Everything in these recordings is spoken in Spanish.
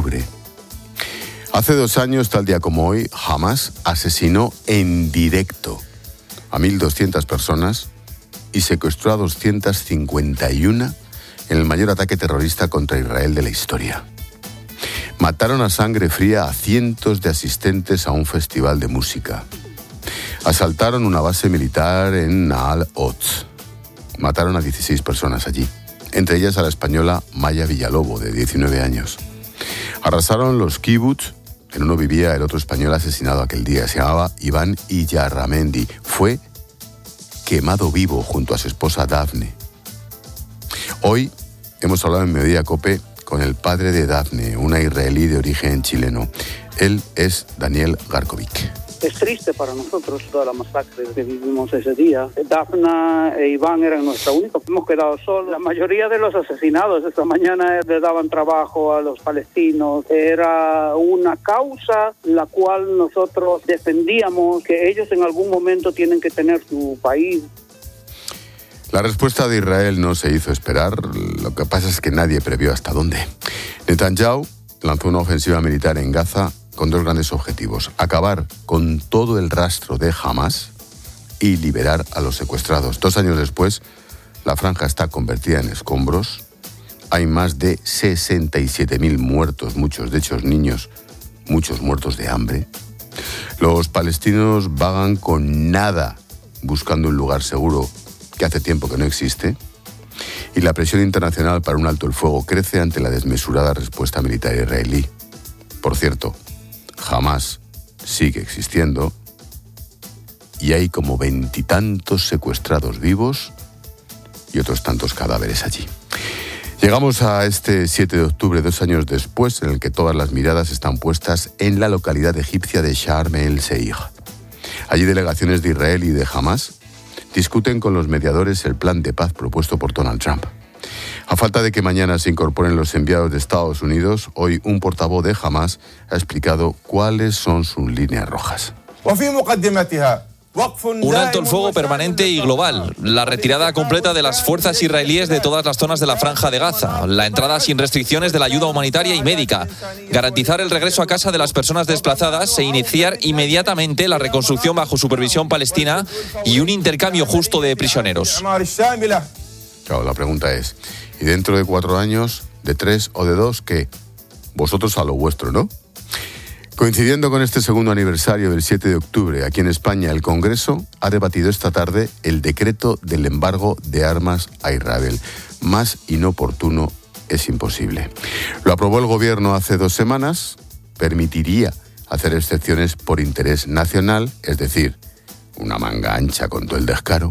octubre. Hace 2 años, tal día como hoy, Hamás asesinó en directo a 1.200 personas y secuestró a 251 en el mayor ataque terrorista contra Israel de la historia. Mataron a sangre fría a cientos de asistentes a un festival de música. Asaltaron una base militar en Naal Oz. Mataron a 16 personas allí, entre ellas a la española Maya Villalobos, de 19 años. Arrasaron los kibutz. En uno vivía el otro español asesinado aquel día. Se llamaba Iván Iyarramendi. Fue quemado vivo junto a su esposa Dafne. Hoy hemos hablado en Mediodía COPE con el padre de Dafne, una israelí de origen chileno. Él es Daniel Garkovic. Es triste para nosotros toda la masacre que vivimos ese día. Dafna e Iván eran nuestra única. Hemos quedado solos. La mayoría de los asesinados esta mañana le daban trabajo a los palestinos. Era una causa la cual nosotros defendíamos, que ellos en algún momento tienen que tener su país. La respuesta de Israel no se hizo esperar. Lo que pasa es que nadie previó hasta dónde. Netanyahu lanzó una ofensiva militar en Gaza con 2 grandes objetivos: acabar con todo el rastro de Hamás y liberar a los secuestrados. 2 años después, la franja está convertida en escombros. Hay más de 67.000 muertos, muchos de ellos niños, muchos muertos de hambre. Los palestinos vagan con nada, buscando un lugar seguro que hace tiempo que no existe. Y la presión internacional para un alto el fuego crece ante la desmesurada respuesta militar israelí. Por cierto, Hamás sigue existiendo y hay como 20 y tantos secuestrados vivos y otros tantos cadáveres allí. Llegamos a este 7 de octubre, 2 años después, en el que todas las miradas están puestas en la localidad egipcia de Sharm el-Sheikh. Allí delegaciones de Israel y de Hamás discuten con los mediadores el plan de paz propuesto por Donald Trump. A falta de que mañana se incorporen los enviados de Estados Unidos, hoy un portavoz de Hamás ha explicado cuáles son sus líneas rojas. Un alto el fuego permanente y global, la retirada completa de las fuerzas israelíes de todas las zonas de la Franja de Gaza, la entrada sin restricciones de la ayuda humanitaria y médica, garantizar el regreso a casa de las personas desplazadas e iniciar inmediatamente la reconstrucción bajo supervisión palestina y un intercambio justo de prisioneros. Claro, la pregunta es, ¿y dentro de 4 años, de 3 o de 2, qué? Vosotros a lo vuestro, ¿no? Coincidiendo con este segundo aniversario del 7 de octubre, aquí en España, el Congreso ha debatido esta tarde el decreto del embargo de armas a Israel. Más inoportuno es imposible. Lo aprobó el Gobierno hace 2 semanas, permitiría hacer excepciones por interés nacional, es decir, una manga ancha con todo el descaro.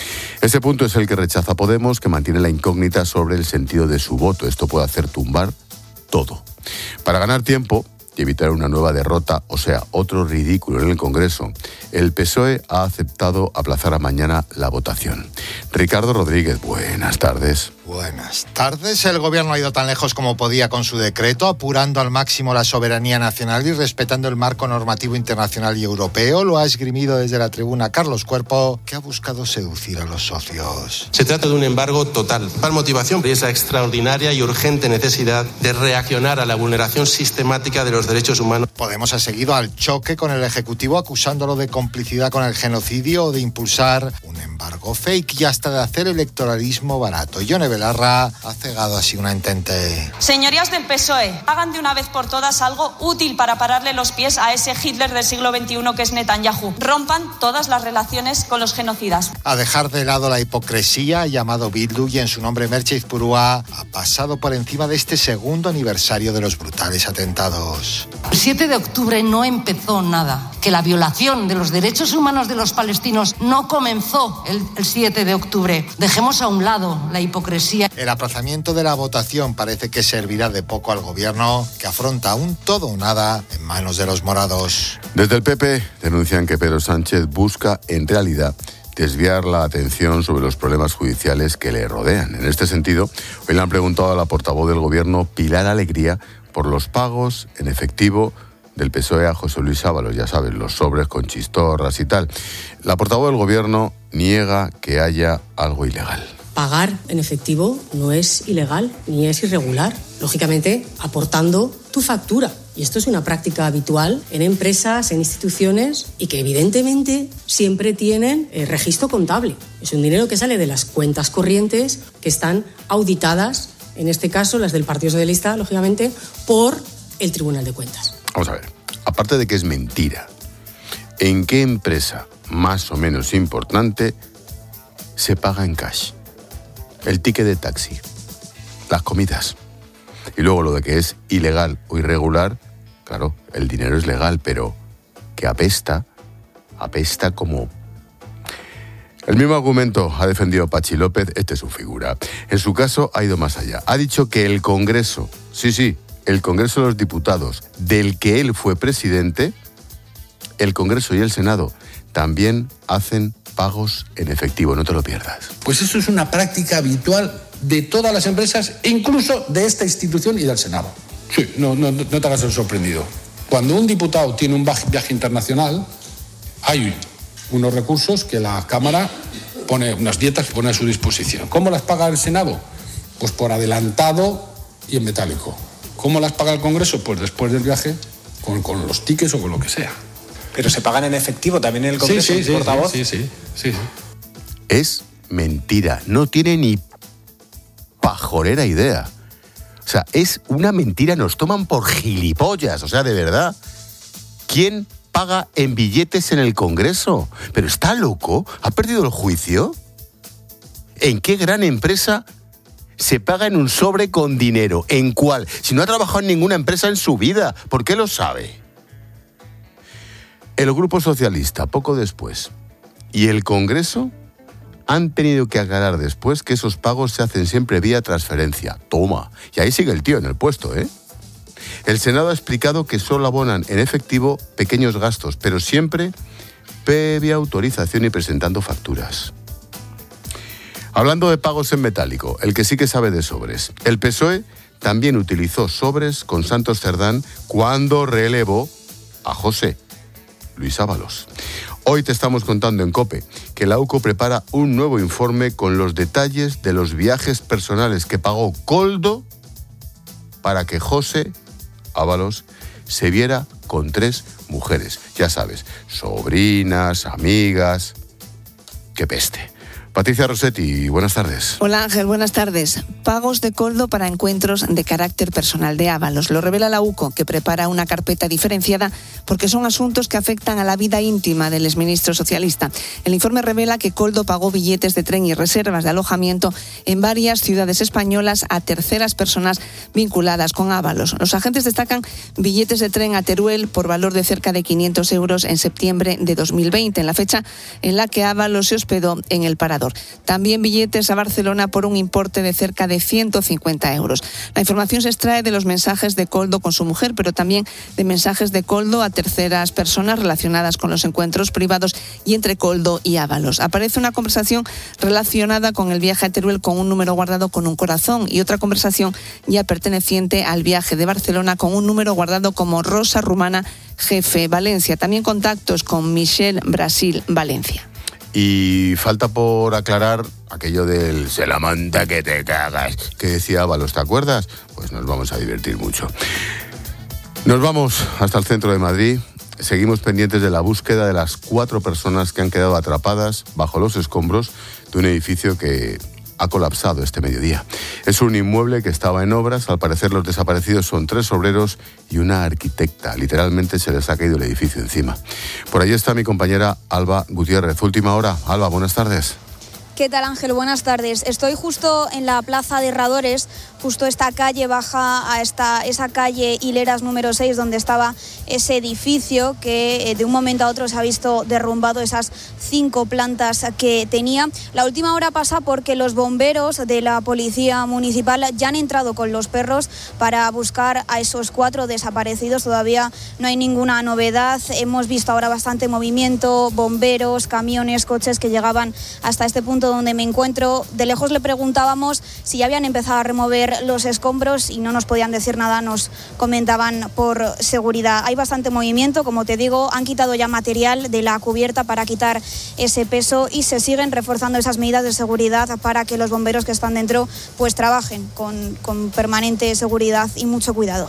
Ese punto es el que rechaza Podemos, que mantiene la incógnita sobre el sentido de su voto. Esto puede hacer tumbar todo. Para ganar tiempo y evitar una nueva derrota, o sea, otro ridículo en el Congreso, el PSOE ha aceptado aplazar a mañana la votación. Ricardo Rodríguez, buenas tardes. Buenas tardes. El Gobierno ha ido tan lejos como podía con su decreto, apurando al máximo la soberanía nacional y respetando el marco normativo internacional y europeo. Lo ha esgrimido desde la tribuna Carlos Cuerpo, que ha buscado seducir a los socios. Se trata de un embargo total. La motivación es la extraordinaria y urgente necesidad de reaccionar a la vulneración sistemática de los derechos humanos. Podemos ha seguido al choque con el Ejecutivo, acusándolo de complicidad con el genocidio o de impulsar un embargo fake y hasta de hacer electoralismo barato. Yone Belarra ha cegado así una entente. Señorías del PSOE, hagan de una vez por todas algo útil para pararle los pies a ese Hitler del siglo XXI que es Netanyahu. Rompan todas las relaciones con los genocidas. A dejar de lado la hipocresía, ha llamado Bildu, y en su nombre Merche Izpurúa ha pasado por encima de este segundo aniversario de los brutales atentados. El 7 de octubre no empezó nada. Que la violación de los derechos humanos de los palestinos no comenzó el 7 de octubre. Dejemos a un lado la hipocresía. El aplazamiento de la votación parece que servirá de poco al Gobierno, que afronta un todo o nada en manos de los morados. Desde el PP denuncian que Pedro Sánchez busca, en realidad, desviar la atención sobre los problemas judiciales que le rodean. En este sentido, hoy le han preguntado a la portavoz del Gobierno, Pilar Alegría, por los pagos en efectivo del PSOE a José Luis Ábalos, ya sabes, los sobres con chistorras y tal. La portavoz del Gobierno niega que haya algo ilegal. Pagar en efectivo no es ilegal ni es irregular. Lógicamente, aportando tu factura. Y esto es una práctica habitual en empresas, en instituciones y que evidentemente siempre tienen registro contable. Es un dinero que sale de las cuentas corrientes que están auditadas, en este caso las del Partido Socialista, lógicamente, por el Tribunal de Cuentas. Vamos a ver, aparte de que es mentira, ¿en qué empresa más o menos importante se paga en cash? El ticket de taxi, las comidas. Y luego lo de que es ilegal o irregular, claro, el dinero es legal, pero que apesta como... El mismo argumento ha defendido Patxi López, este es su figura. En su caso ha ido más allá. Ha dicho que el Congreso, el Congreso de los Diputados, del que él fue presidente, el Congreso y el Senado también hacen pagos en efectivo, no te lo pierdas. Pues eso es una práctica habitual de todas las empresas, incluso de esta institución y del Senado. Sí, no te hagas el sorprendido. Cuando un diputado tiene un viaje internacional, hay unos recursos que la Cámara pone, unas dietas que pone a su disposición. ¿Cómo las paga el Senado? Pues por adelantado y en metálico. ¿Cómo las paga el Congreso? Pues después del viaje, con los tickets o con lo que sea. ¿Pero se pagan en efectivo también en el Congreso, portavoz? Sí. Es mentira, no tiene ni pajorera idea. O sea, es una mentira, nos toman por gilipollas, o sea, de verdad. ¿Quién paga en billetes en el Congreso? ¿Pero está loco? ¿Ha perdido el juicio? ¿En qué gran empresa se paga en un sobre con dinero? ¿En cuál? Si no ha trabajado en ninguna empresa en su vida, ¿por qué lo sabe? El Grupo Socialista, poco después, y el Congreso han tenido que aclarar después que esos pagos se hacen siempre vía transferencia. Toma. Y ahí sigue el tío en el puesto, ¿eh? El Senado ha explicado que solo abonan en efectivo pequeños gastos, pero siempre previa autorización y presentando facturas. Hablando de pagos en metálico, el que sí que sabe de sobres. El PSOE también utilizó sobres con Santos Cerdán cuando relevó a José Luis Ábalos. Hoy te estamos contando en COPE que la UCO prepara un nuevo informe con los detalles de los viajes personales que pagó Koldo para que José Ábalos se viera con 3 mujeres. Ya sabes, sobrinas, amigas... ¡Qué peste! Patricia Rossetti, buenas tardes. Hola Ángel, buenas tardes. Pagos de Koldo para encuentros de carácter personal de Ábalos. Lo revela la UCO, que prepara una carpeta diferenciada porque son asuntos que afectan a la vida íntima del exministro socialista. El informe revela que Koldo pagó billetes de tren y reservas de alojamiento en varias ciudades españolas a terceras personas vinculadas con Ábalos. Los agentes destacan billetes de tren a Teruel por valor de cerca de 500 euros en septiembre de 2020, en la fecha en la que Ábalos se hospedó en el Parador. También billetes a Barcelona por un importe de cerca de 150 euros. La información se extrae de los mensajes de Koldo con su mujer, pero también de mensajes de Koldo a terceras personas relacionadas con los encuentros privados y entre Koldo y Ábalos. Aparece una conversación relacionada con el viaje a Teruel con un número guardado con un corazón y otra conversación ya perteneciente al viaje de Barcelona con un número guardado como Rosa Rumana, jefe Valencia. También contactos con Michelle Brasil Valencia. Y falta por aclarar aquello del se la manta que te cagas, que decía Ábalos, ¿te acuerdas? Pues nos vamos a divertir mucho. Nos vamos hasta el centro de Madrid. Seguimos pendientes de la búsqueda de las 4 personas que han quedado atrapadas bajo los escombros de un edificio que ha colapsado este mediodía. Es un inmueble que estaba en obras. Al parecer los desaparecidos son 3 obreros y una arquitecta. Literalmente se les ha caído el edificio encima. Por allí está mi compañera Alba Gutiérrez. Última hora. Alba, buenas tardes. ¿Qué tal, Ángel? Buenas tardes. Estoy justo en la Plaza de Herradores. Justo esta calle baja a esa calle Hileras número 6, donde estaba ese edificio que de un momento a otro se ha visto derrumbado, esas 5 plantas que tenía. La última hora pasa porque los bomberos de la Policía Municipal ya han entrado con los perros para buscar a esos 4 desaparecidos. Todavía no hay ninguna novedad. Hemos visto ahora bastante movimiento, bomberos, camiones, coches que llegaban hasta este punto donde me encuentro. De lejos le preguntábamos si ya habían empezado a remover los escombros y no nos podían decir nada, nos comentaban por seguridad. Hay bastante movimiento, como te digo, han quitado ya material de la cubierta para quitar ese peso y se siguen reforzando esas medidas de seguridad para que los bomberos que están dentro pues trabajen con permanente seguridad y mucho cuidado.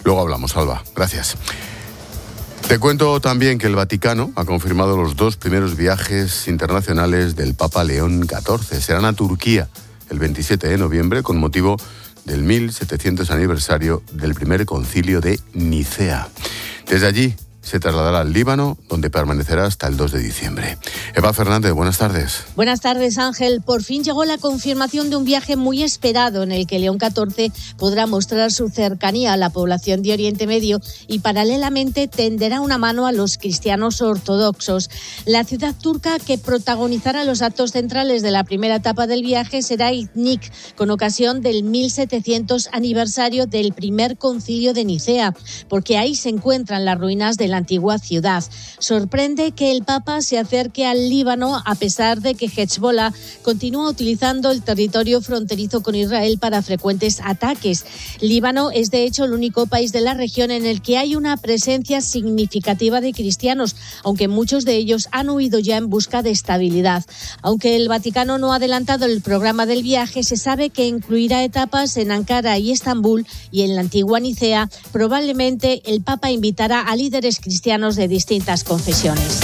Luego hablamos, Alba. Gracias. Te cuento también que el Vaticano ha confirmado los 2 primeros viajes internacionales del Papa León XIV. Serán a Turquía el 27 de noviembre con motivo del 1700 aniversario del primer concilio de Nicea. Desde allí se trasladará al Líbano, donde permanecerá hasta el 2 de diciembre. Eva Fernández, buenas tardes. Buenas tardes, Ángel. Por fin llegó la confirmación de un viaje muy esperado en el que León XIV podrá mostrar su cercanía a la población de Oriente Medio y paralelamente tenderá una mano a los cristianos ortodoxos. La ciudad turca que protagonizará los actos centrales de la primera etapa del viaje será Iznik, con ocasión del 1700 aniversario del primer concilio de Nicea, porque ahí se encuentran las ruinas de la antigua ciudad. Sorprende que el Papa se acerque al Líbano a pesar de que Hezbollah continúa utilizando el territorio fronterizo con Israel para frecuentes ataques. Líbano es de hecho el único país de la región en el que hay una presencia significativa de cristianos, aunque muchos de ellos han huido ya en busca de estabilidad. Aunque el Vaticano no ha adelantado el programa del viaje, se sabe que incluirá etapas en Ankara y Estambul y en la antigua Nicea. Probablemente el Papa invitará a líderes cristianos de distintas confesiones.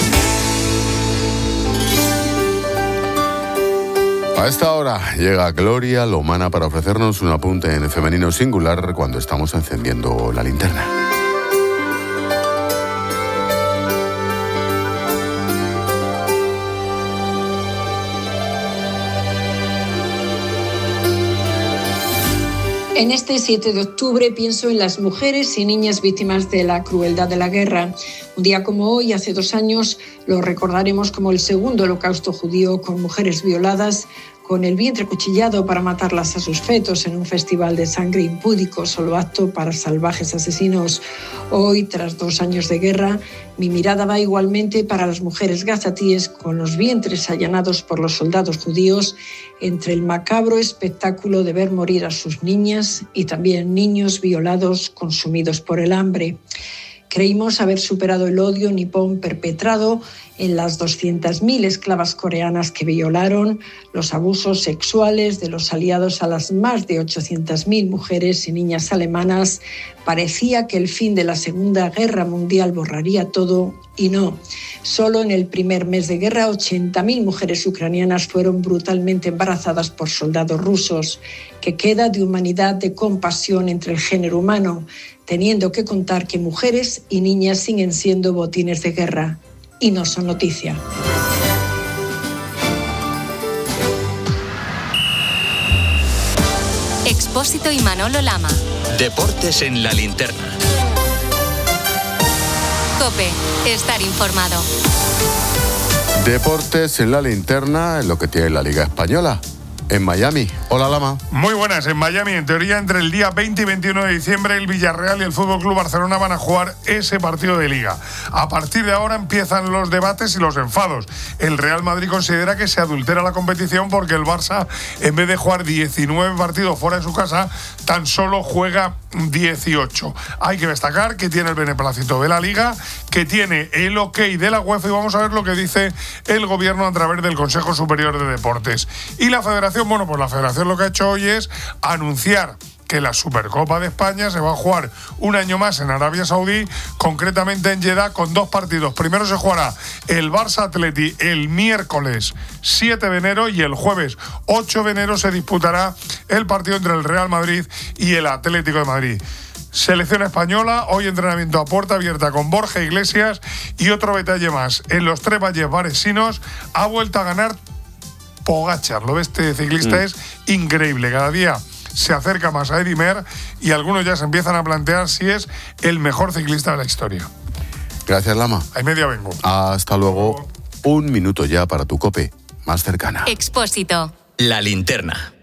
A esta hora llega Gloria Lomana para ofrecernos un apunte en femenino singular cuando estamos encendiendo la linterna. En este 7 de octubre pienso en las mujeres y niñas víctimas de la crueldad de la guerra. Un día como hoy, hace 2 años, lo recordaremos como el segundo holocausto judío, con mujeres violadas, con el vientre cuchillado para matarlas a sus fetos en un festival de sangre impúdico, solo apto para salvajes asesinos. Hoy, tras 2 años de guerra, mi mirada va igualmente para las mujeres gazatíes con los vientres allanados por los soldados judíos entre el macabro espectáculo de ver morir a sus niñas y también niños violados, consumidos por el hambre. Creímos haber superado el odio nipón perpetrado en las 200.000 esclavas coreanas que violaron, los abusos sexuales de los aliados a las más de 800.000 mujeres y niñas alemanas. Parecía que el fin de la Segunda Guerra Mundial borraría todo, y no. Solo en el primer mes de guerra, 80.000 mujeres ucranianas fueron brutalmente embarazadas por soldados rusos. ¿Qué queda de humanidad, de compasión entre el género humano, teniendo que contar que mujeres y niñas siguen siendo botines de guerra y no son noticia? Expósito y Manolo Lama. Deportes en la linterna. COPE, estar informado. Deportes en la linterna, en lo que tiene la Liga Española. En Miami. Hola, Lama. Muy buenas. En Miami, en teoría, entre el día 20 y 21 de diciembre, el Villarreal y el FC Barcelona van a jugar ese partido de Liga. A partir de ahora empiezan los debates y los enfados. El Real Madrid considera que se adultera la competición porque el Barça, en vez de jugar 19 partidos fuera de su casa, tan solo juega 18. Hay que destacar que tiene el beneplácito de la Liga, que tiene el ok de la UEFA, y vamos a ver lo que dice el gobierno a través del Consejo Superior de Deportes. Y la Federación, bueno, pues la Federación lo que ha hecho hoy es anunciar que la Supercopa de España se va a jugar un año más en Arabia Saudí, concretamente en Jeddah, con 2 partidos. Primero se jugará el Barça Atleti el miércoles 7 de enero y el jueves 8 de enero se disputará el partido entre el Real Madrid y el Atlético de Madrid. Selección española, hoy entrenamiento a puerta abierta con Borja Iglesias. Y otro detalle más, en los 3 valles varesinos ha vuelto a ganar Pogačar. Lo de este ciclista es increíble, cada día se acerca más a Eddy Merckx y algunos ya se empiezan a plantear si es el mejor ciclista de la historia. Gracias, Lama. Ahí media vengo. Hasta luego. 1 minuto ya para tu COPE más cercana. Expósito. La linterna.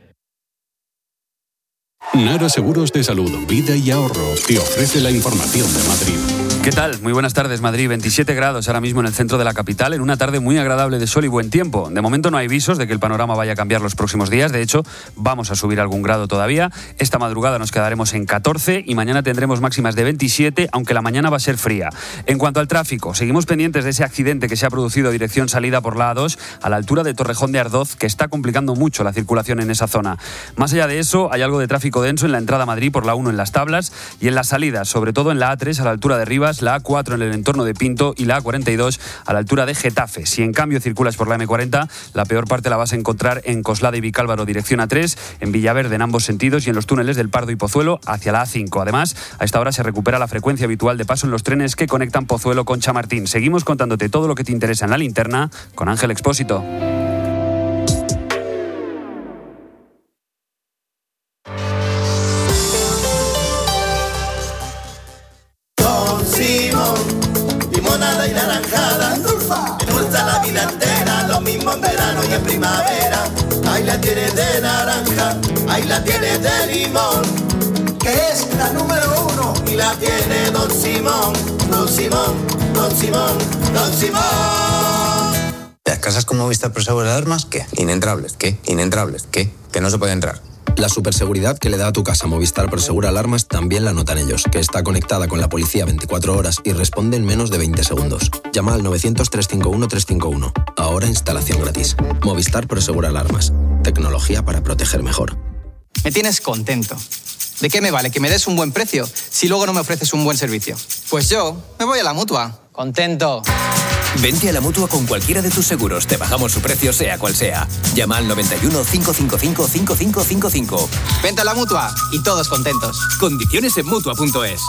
Nara Seguros de Salud, Vida y Ahorro te ofrece la información de Madrid. ¿Qué tal? Muy buenas tardes, Madrid. 27 grados ahora mismo en el centro de la capital, en una tarde muy agradable de sol y buen tiempo. De momento no hay visos de que el panorama vaya a cambiar los próximos días. De hecho, vamos a subir algún grado todavía. Esta madrugada nos quedaremos en 14 y mañana tendremos máximas de 27, aunque la mañana va a ser fría. En cuanto al tráfico, seguimos pendientes de ese accidente que se ha producido dirección salida por la A2 a la altura de Torrejón de Ardoz, que está complicando mucho la circulación en esa zona. Más allá de eso, hay algo de tráfico tráfico denso en la entrada a Madrid por la 1 en Las Tablas y en las salidas, sobre todo en la A3 a la altura de Rivas, la A4 en el entorno de Pinto y la A42 a la altura de Getafe. Si en cambio circulas por la M40, la peor parte la vas a encontrar en Coslada y Vicálvaro dirección A3, en Villaverde en ambos sentidos y en los túneles del Pardo y Pozuelo hacia la A5. Además, a esta hora se recupera la frecuencia habitual de paso en los trenes que conectan Pozuelo con Chamartín. Seguimos contándote todo lo que te interesa en la linterna con Ángel Expósito. Don Simón, limonada y naranjada, endulza la vida entera, lo mismo en verano y en primavera. Ahí la tienes de naranja, ahí la tienes de limón, que es la número 1 y la tiene Don Simón, Don Simón, Don Simón, Don Simón. Las casas con Movistar Prosegur Alarmas, ¿qué? Inentrables, ¿qué? Inentrables, ¿qué? Que no se puede entrar. La superseguridad que le da a tu casa Movistar Prosegur Alarmas también la notan ellos, que está conectada con la policía 24 horas y responde en menos de 20 segundos. Llama al 900-351-351. Ahora instalación gratis. Movistar Prosegur Alarmas. Tecnología para proteger mejor. Me tienes contento. ¿De qué me vale que me des un buen precio si luego no me ofreces un buen servicio? Pues yo me voy a la Mutua. Contento. Vente a la Mutua con cualquiera de tus seguros. Te bajamos su precio sea cual sea. Llama al 91 555 5555. Vente a la Mutua y todos contentos. Condiciones en Mutua.es.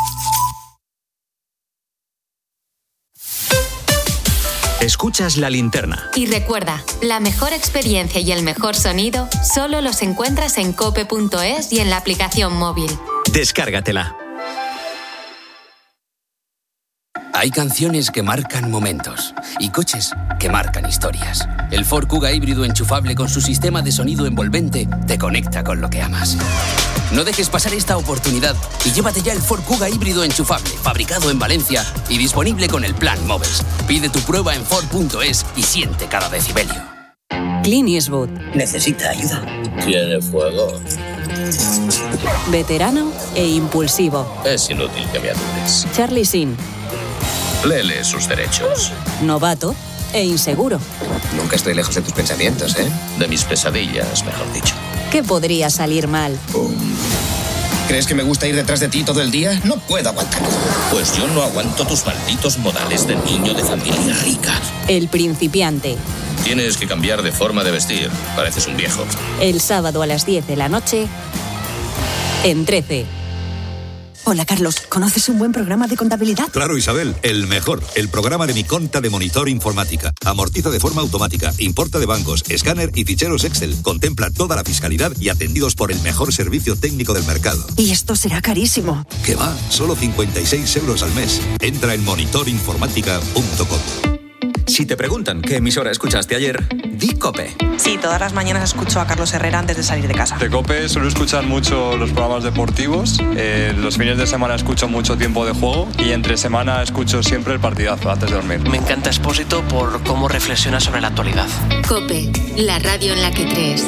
Escuchas La Linterna. Y recuerda, la mejor experiencia y el mejor sonido solo los encuentras en cope.es y en la aplicación móvil. Descárgatela. Hay canciones que marcan momentos y coches que marcan historias. El Ford Kuga híbrido enchufable con su sistema de sonido envolvente te conecta con lo que amas. No dejes pasar esta oportunidad y llévate ya el Ford Kuga híbrido enchufable, fabricado en Valencia y disponible con el plan Moves. Pide tu prueba en Ford.es y siente cada decibelio. Clint Eastwood. ¿Necesita ayuda? Tiene fuego. Veterano e impulsivo. Es inútil que me ayudes. Charlie Sheen. Léele sus derechos. Novato e inseguro. Nunca estoy lejos de tus pensamientos, ¿eh? De mis pesadillas, mejor dicho. ¿Qué podría salir mal? ¿Crees que me gusta ir detrás de ti todo el día? No puedo aguantarlo. Pues yo no aguanto tus malditos modales de niño de familia rica. El principiante. Tienes que cambiar de forma de vestir. Pareces un viejo. El sábado a las 10 de la noche en 13. Hola, Carlos. ¿Conoces un buen programa de contabilidad? Claro, Isabel. El mejor. El programa de Mi Conta de Monitor Informática. Amortiza de forma automática, importa de bancos, escáner y ficheros Excel. Contempla toda la fiscalidad y atendidos por el mejor servicio técnico del mercado. Y esto será carísimo. ¿Qué va? Solo 56 euros al mes. Entra en monitorinformática.com. Si te preguntan qué emisora escuchaste ayer, di COPE. Sí, todas las mañanas escucho a Carlos Herrera antes de salir de casa. De COPE suelo escuchar mucho los programas deportivos, los fines de semana escucho mucho Tiempo de Juego y entre semana escucho siempre el partidazo antes de dormir. Me encanta Expósito por cómo reflexiona sobre la actualidad. COPE, la radio en la que crees.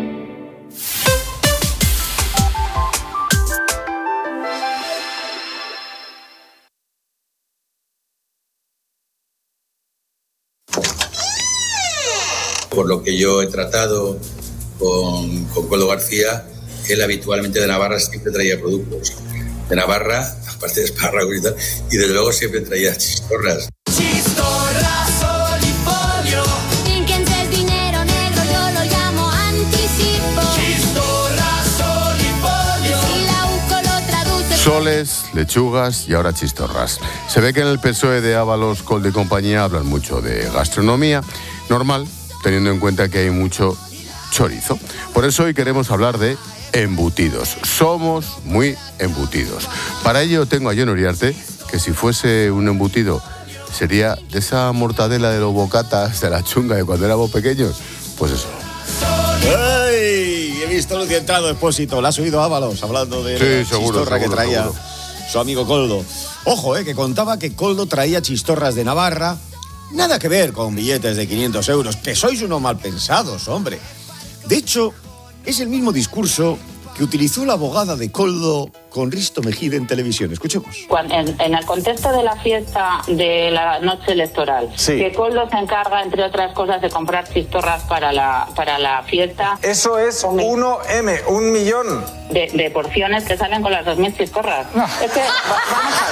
Por lo que yo he tratado con Coldo García, él habitualmente de Navarra siempre traía productos. De Navarra, aparte de espárragos y tal, y desde luego siempre traía chistorras. Chistorras, olifolio. Fínquense el dinero negro, yo lo llamo anticipo. Chistorras, olifolio. Si la UCO lo traduce. Soles, lechugas y ahora chistorras. Se ve que en el PSOE de Ábalos, Coldo y compañía hablan mucho de gastronomía. Normal, teniendo en cuenta que hay mucho chorizo. Por eso hoy queremos hablar de embutidos. Somos muy embutidos. Para ello tengo a Jon Uriarte, que si fuese un embutido sería de esa mortadela de los bocatas de la chunga de cuando éramos pequeños. Pues eso. ¡Ay! He visto lo que ha entrado Expósito. ¿La has oído Ábalos hablando de la chistorra que traía su amigo Coldo? Ojo, que contaba que Coldo traía chistorras de Navarra. Nada que ver con billetes de 500 euros, que sois unos mal pensados, hombre. De hecho, es el mismo discurso que utilizó la abogada de Koldo con Risto Mejide en televisión. Escuchemos. En el contexto de la fiesta de la noche electoral, que Koldo se encarga, entre otras cosas, de comprar chistorras para la fiesta. Eso es 1M, 1 millón. De porciones que salen con las 2.000 chistorras. Es que, vamos a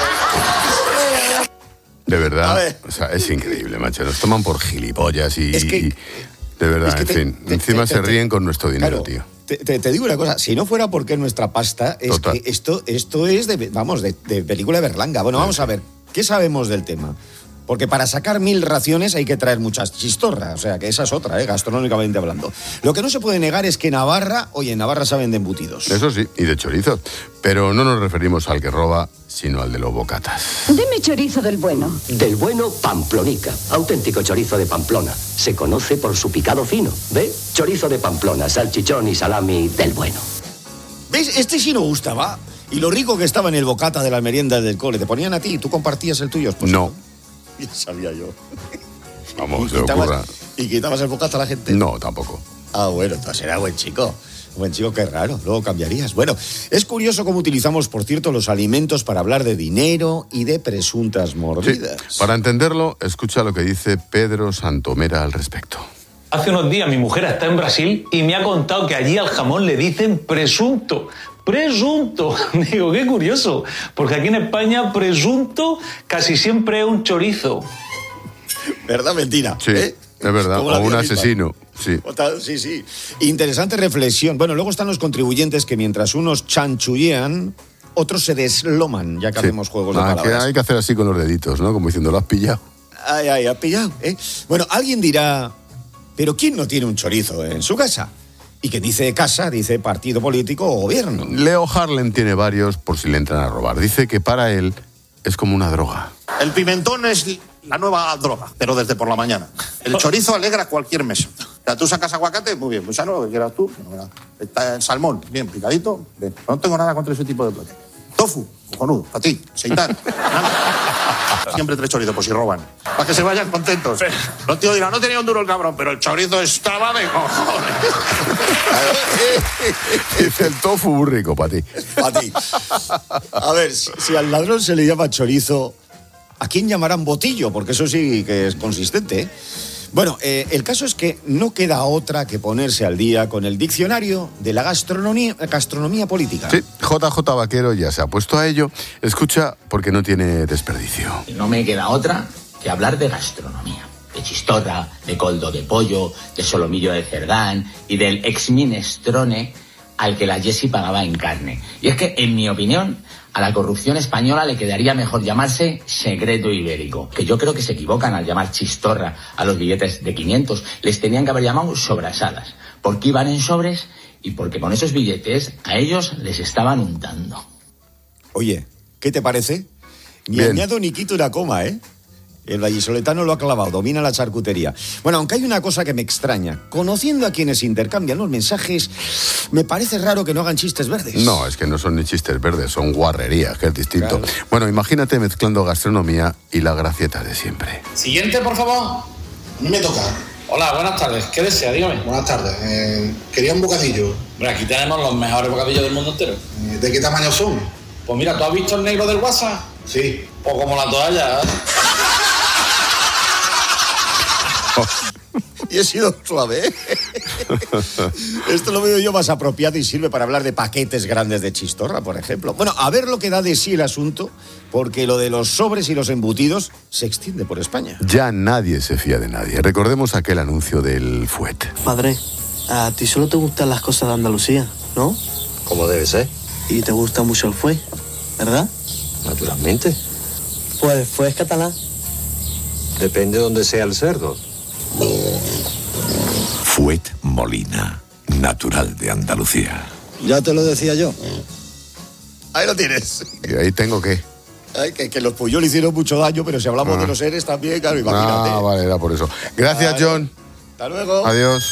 ver. De verdad, o sea, es increíble, macho. Nos toman por gilipollas y... de verdad, en fin. Encima se ríen con nuestro dinero, tío. Te digo una cosa, si no fuera porque nuestra pasta, es que esto es de película de Berlanga. Bueno, vamos a ver, ¿qué sabemos del tema? Porque para sacar 1.000 raciones hay que traer muchas chistorras, o sea que esa es otra, gastronómicamente hablando. Lo que no se puede negar es que en Navarra saben de embutidos. Eso sí, y de chorizo. Pero no nos referimos al que roba, sino al de los bocatas. Deme chorizo del bueno. Del bueno Pamplonica, auténtico chorizo de Pamplona. Se conoce por su picado fino, ¿ve? Chorizo de Pamplona, salchichón y salami del bueno. ¿Ves? Este sí nos gustaba. Y lo rico que estaba en el bocata de las meriendas del cole. Te ponían a ti, ¿tú compartías el tuyo? Pues no. Ya sabía yo. Vamos, se ocurra. ¿Y quitabas el bocata a la gente? No, tampoco. Ah, bueno, entonces era buen chico. Buen chico, qué raro. Luego cambiarías. Bueno, es curioso cómo utilizamos, por cierto, los alimentos para hablar de dinero y de presuntas mordidas. Sí, para entenderlo, escucha lo que dice Pedro Santomera al respecto. Hace unos días mi mujer está en Brasil y me ha contado que allí al jamón le dicen presunto. ¡Presunto! Digo, qué curioso, porque aquí en España presunto casi siempre es un chorizo. ¿Verdad, mentira? Sí, es verdad, o un asesino. Sí. Sí. Interesante reflexión. Bueno, luego están los contribuyentes que mientras unos chanchullean, otros se desloman, ya que hacemos juegos de palabras. Que hay que hacer así con los deditos, ¿no? Como diciendo, lo has pillado. Ay, has pillado, ¿eh? Bueno, alguien dirá, ¿pero quién no tiene un chorizo en su casa? Y que dice casa, dice partido político o gobierno. Leo Harlem tiene varios por si le entran a robar. Dice que para él es como una droga. El pimentón es la nueva droga, pero desde por la mañana. El chorizo alegra cualquier mesa. O sea, tú sacas aguacate, muy bien, pues ya no lo que quieras tú. Está el salmón, bien picadito. Bien. No tengo nada contra ese tipo de plato. Tofu, cojonudo, para ti, seitan. Siempre 3 chorizos, por si roban. Para que se vayan contentos. Los tíos dirán, no tenía un duro el cabrón, pero el chorizo estaba de cojones. Dice el tofu muy rico para ti. Para ti. A ver, si al ladrón se le llama chorizo, ¿a quién llamarán botillo? Porque eso sí que es consistente, ¿eh? Bueno, el caso es que no queda otra que ponerse al día con el diccionario de la gastronomía política. Sí, JJ Vaquero ya se ha puesto a ello. Escucha, porque no tiene desperdicio. No me queda otra que hablar de gastronomía. De chistorra, de coldo de pollo, de solomillo de cerdán y del ex minestrone al que la Jessie pagaba en carne. Y es que, en mi opinión, a la corrupción española le quedaría mejor llamarse secreto ibérico, que yo creo que se equivocan al llamar chistorra a los billetes de 500. Les tenían que haber llamado sobrasadas, porque iban en sobres y porque con esos billetes a ellos les estaban untando. Oye, ¿qué te parece? Ni añado ni quito una coma, ¿eh? El vallisoletano lo ha clavado, domina la charcutería. Bueno, aunque hay una cosa que me extraña. Conociendo a quienes intercambian los mensajes, me parece raro que no hagan chistes verdes. No, es que no son ni chistes verdes, son guarrerías, que es distinto. Claro. Bueno, imagínate mezclando gastronomía y la gracieta de siempre. Siguiente, por favor. Me toca. Hola, buenas tardes. ¿Qué desea? Dígame. Buenas tardes. Quería un bocadillo. Bueno, aquí tenemos los mejores bocadillos del mundo entero. ¿De qué tamaño son? Pues mira, ¿tú has visto el negro del WhatsApp? Sí. Pues como la toalla, ¿eh? Y he sido suave, ¿eh? Esto lo veo yo más apropiado y sirve para hablar de paquetes grandes de chistorra, por ejemplo. Bueno, a ver lo que da de sí el asunto, porque lo de los sobres y los embutidos se extiende por España. Ya nadie se fía de nadie. Recordemos aquel anuncio del Fuet. Padre, a ti solo te gustan las cosas de Andalucía, ¿no? Como debe ser. Y te gusta mucho el Fuet, ¿verdad? Naturalmente. Pues el Fuet es catalán. Depende de dónde sea el cerdo. Fuet Molina, natural de Andalucía. Ya te lo decía yo. Ahí lo tienes. ¿Y ahí tengo qué? Ay, que los Puyol hicieron mucho daño, pero si hablamos de los seres también, claro, imagínate. Ah, vale, era por eso. Gracias, John. Hasta luego. Adiós.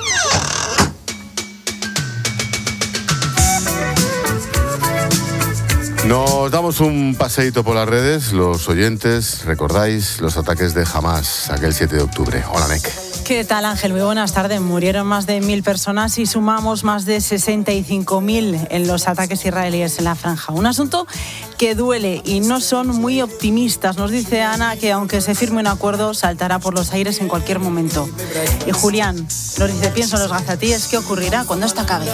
Nos damos un paseíto por las redes. Los oyentes, recordáis los ataques de Hamas aquel 7 de octubre. Hola, Nek. ¿Qué tal, Ángel? Muy buenas tardes. Murieron más de 1.000 personas y sumamos más de 65.000 en los ataques israelíes en la franja. Un asunto que duele y no son muy optimistas. Nos dice Ana que aunque se firme un acuerdo, saltará por los aires en cualquier momento. Y Julián nos dice, pienso en los gazatíes, ¿qué ocurrirá cuando esto acabe?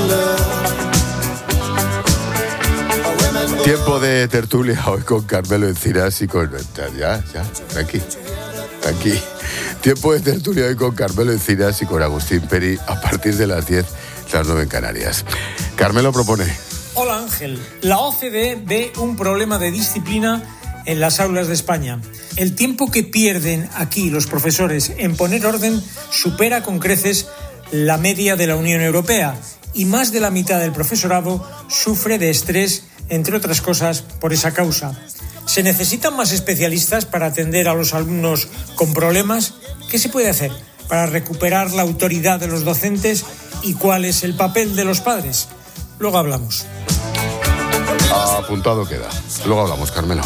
Tiempo de tertulia hoy con Carmelo Encinas y con... Ya, aquí. Tiempo de tertulia hoy con Carmelo Encinas y con Agustín Peri a partir de las 10, las 9 en Canarias. Carmelo propone. Hola, Ángel. La OCDE ve un problema de disciplina en las aulas de España. El tiempo que pierden aquí los profesores en poner orden supera con creces la media de la Unión Europea y más de la mitad del profesorado sufre de estrés, entre otras cosas, por esa causa. ¿Se necesitan más especialistas para atender a los alumnos con problemas? ¿Qué se puede hacer para recuperar la autoridad de los docentes y cuál es el papel de los padres? Luego hablamos. Apuntado queda. Luego hablamos, Carmelo.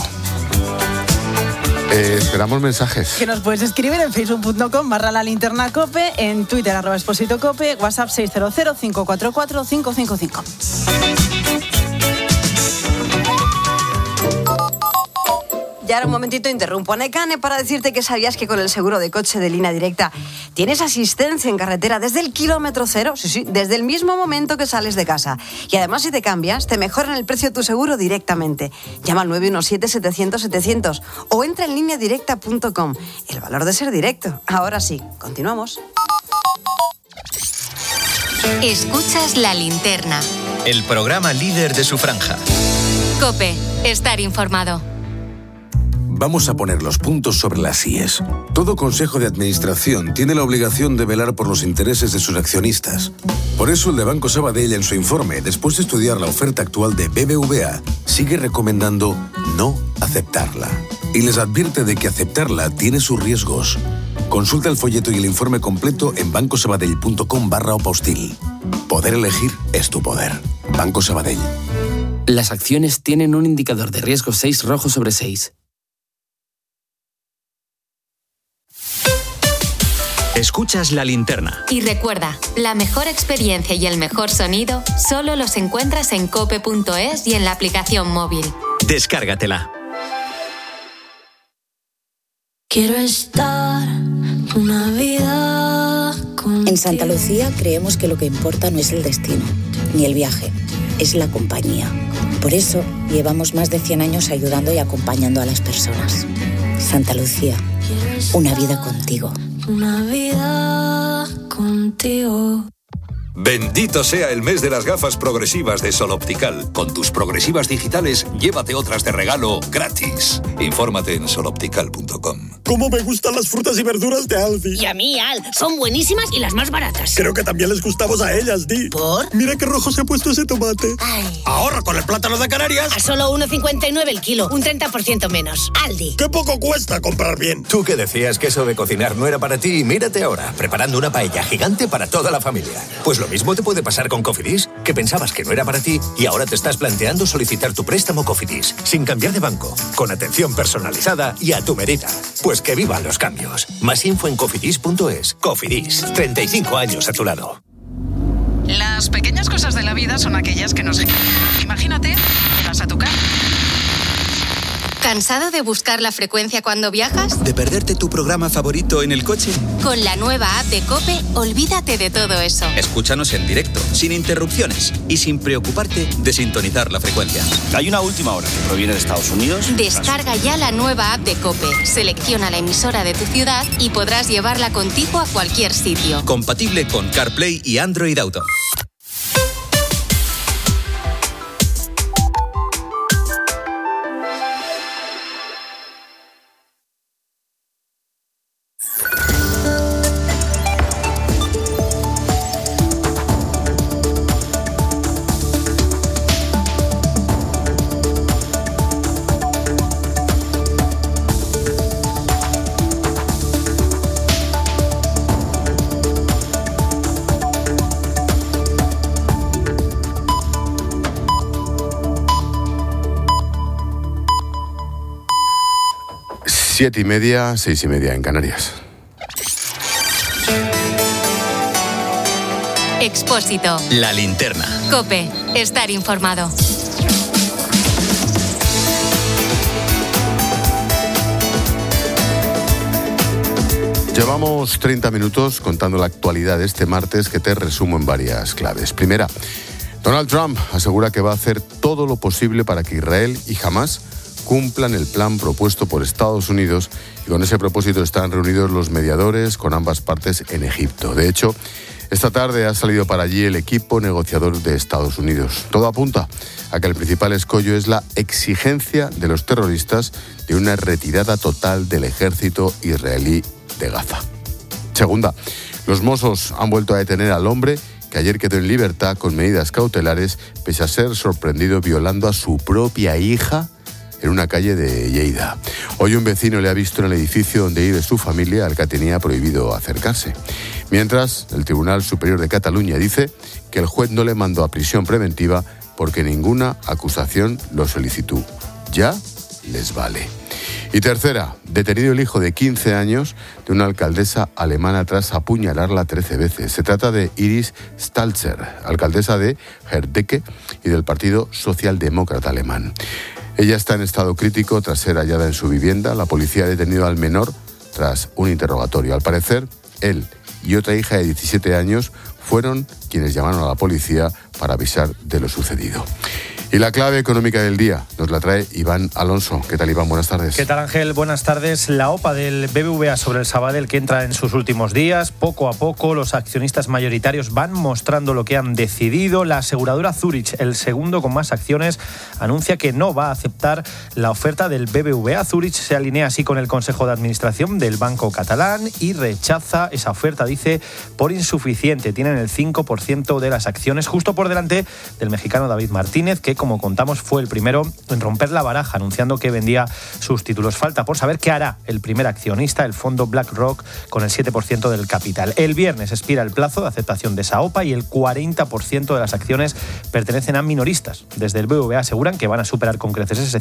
Esperamos mensajes. Que nos puedes escribir en facebook.com/lalinternacope, en Twitter @expositocope, WhatsApp 600-544-555. Y ahora un momentito interrumpo a Nekane para decirte que sabías que con el seguro de coche de Línea Directa tienes asistencia en carretera desde el kilómetro cero, sí, desde el mismo momento que sales de casa. Y además, si te cambias, te mejoran el precio de tu seguro directamente. Llama al 917-700-700 o entra en lineadirecta.com. El valor de ser directo. Ahora sí, continuamos. Escuchas La Linterna. El programa líder de su franja. COPE. Estar informado. Vamos a poner los puntos sobre las IES. Todo consejo de administración tiene la obligación de velar por los intereses de sus accionistas. Por eso el de Banco Sabadell, en su informe, después de estudiar la oferta actual de BBVA, sigue recomendando no aceptarla. Y les advierte de que aceptarla tiene sus riesgos. Consulta el folleto y el informe completo en bancosabadell.com/opahostil. Poder elegir es tu poder. Banco Sabadell. Las acciones tienen un indicador de riesgo 6 rojo sobre 6. Escuchas La Linterna. Y recuerda, la mejor experiencia y el mejor sonido solo los encuentras en cope.es y en la aplicación móvil. Descárgatela. Quiero estar una vida contigo. En Santa Lucía creemos que lo que importa no es el destino, ni el viaje, es la compañía. Por eso llevamos más de 100 años ayudando y acompañando a las personas. Santa Lucía, una vida contigo. Una vida contigo. Bendito sea el mes de las gafas progresivas de Sol Optical. Con tus progresivas digitales, llévate otras de regalo gratis. Infórmate en soloptical.com. ¡Cómo me gustan las frutas y verduras de Aldi! Y a mí, Al, son buenísimas y las más baratas. Creo que también les gustamos a ellas, Di. ¿Por? Mira qué rojo se ha puesto ese tomate. Ay. Ahorra con el plátano de Canarias. A solo 1,59 el kilo, un 30% menos. Aldi. ¡Qué poco cuesta comprar bien! Tú que decías que eso de cocinar no era para ti, mírate ahora, preparando una paella gigante para toda la familia. Pues lo mismo te puede pasar con Cofidis, que pensabas que no era para ti y ahora te estás planteando solicitar tu préstamo Cofidis, sin cambiar de banco, con atención personalizada y a tu medida. Pues que vivan los cambios. Más info en cofidis.es. Cofidis, 35 años a tu lado. Las pequeñas cosas de la vida son aquellas que nos... Imagínate, vas a tu casa. ¿Cansado de buscar la frecuencia cuando viajas? ¿De perderte tu programa favorito en el coche? Con la nueva app de COPE, olvídate de todo eso. Escúchanos en directo, sin interrupciones y sin preocuparte de sintonizar la frecuencia. Hay una última hora que proviene de Estados Unidos. Descarga ya la nueva app de COPE, selecciona la emisora de tu ciudad y podrás llevarla contigo a cualquier sitio. Compatible con CarPlay y Android Auto. Siete y media, 6:30 en Canarias. Expósito. La linterna. COPE. Estar informado. Llevamos 30 minutos contando la actualidad de este martes, que te resumo en varias claves. Primera, Donald Trump asegura que va a hacer todo lo posible para que Israel y Hamás cumplan el plan propuesto por Estados Unidos, y con ese propósito están reunidos los mediadores con ambas partes en Egipto. De hecho, esta tarde ha salido para allí el equipo negociador de Estados Unidos. Todo apunta a que el principal escollo es la exigencia de los terroristas de una retirada total del ejército israelí de Gaza. Segunda, los Mossos han vuelto a detener al hombre que ayer quedó en libertad con medidas cautelares pese a ser sorprendido violando a su propia hija en una calle de Lleida. Hoy un vecino le ha visto en el edificio donde vive su familia, al que tenía prohibido acercarse. Mientras, el Tribunal Superior de Cataluña dice que el juez no le mandó a prisión preventiva porque ninguna acusación lo solicitó. Ya les vale. Y tercera, detenido el hijo de 15 años de una alcaldesa alemana tras apuñalarla 13 veces. Se trata de Iris Stalzer, alcaldesa de Herdecke y del Partido Socialdemócrata Alemán. Ella está en estado crítico tras ser hallada en su vivienda. La policía ha detenido al menor tras un interrogatorio. Al parecer, él y otra hija de 17 años fueron quienes llamaron a la policía para avisar de lo sucedido. Y la clave económica del día nos la trae Iván Alonso. ¿Qué tal, Iván? Buenas tardes. ¿Qué tal, Ángel? Buenas tardes. La OPA del BBVA sobre el Sabadell, que entra en sus últimos días. Poco a poco los accionistas mayoritarios van mostrando lo que han decidido. La aseguradora Zurich, el segundo con más acciones, anuncia que no va a aceptar la oferta del BBVA. Zurich se alinea así con el Consejo de Administración del Banco Catalán y rechaza esa oferta, dice, por insuficiente. Tienen el 5% de las acciones, justo por delante del mexicano David Martínez, que, como contamos, fue el primero en romper la baraja, anunciando que vendía sus títulos. Falta por saber qué hará el primer accionista, el fondo BlackRock, con el 7% del capital. El viernes expira el plazo de aceptación de esa OPA y el 40% de las acciones pertenecen a minoristas. Desde el BBVA aseguran que van a superar con creces ese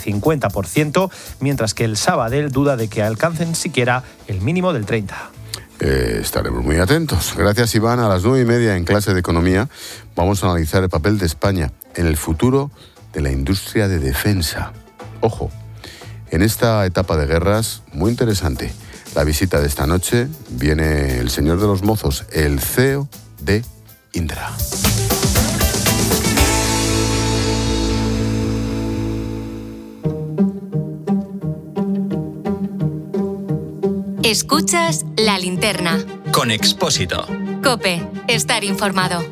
50%, mientras que el Sabadell duda de que alcancen siquiera el mínimo del 30%. Estaremos muy atentos. Gracias, Iván. A las 9:30 en clase de Economía vamos a analizar el papel de España en el futuro de la industria de defensa. Ojo, en esta etapa de guerras, muy interesante. La visita de esta noche viene el señor de los mozos, el CEO de Indra. Escuchas La Linterna. Con Expósito. COPE. Estar informado.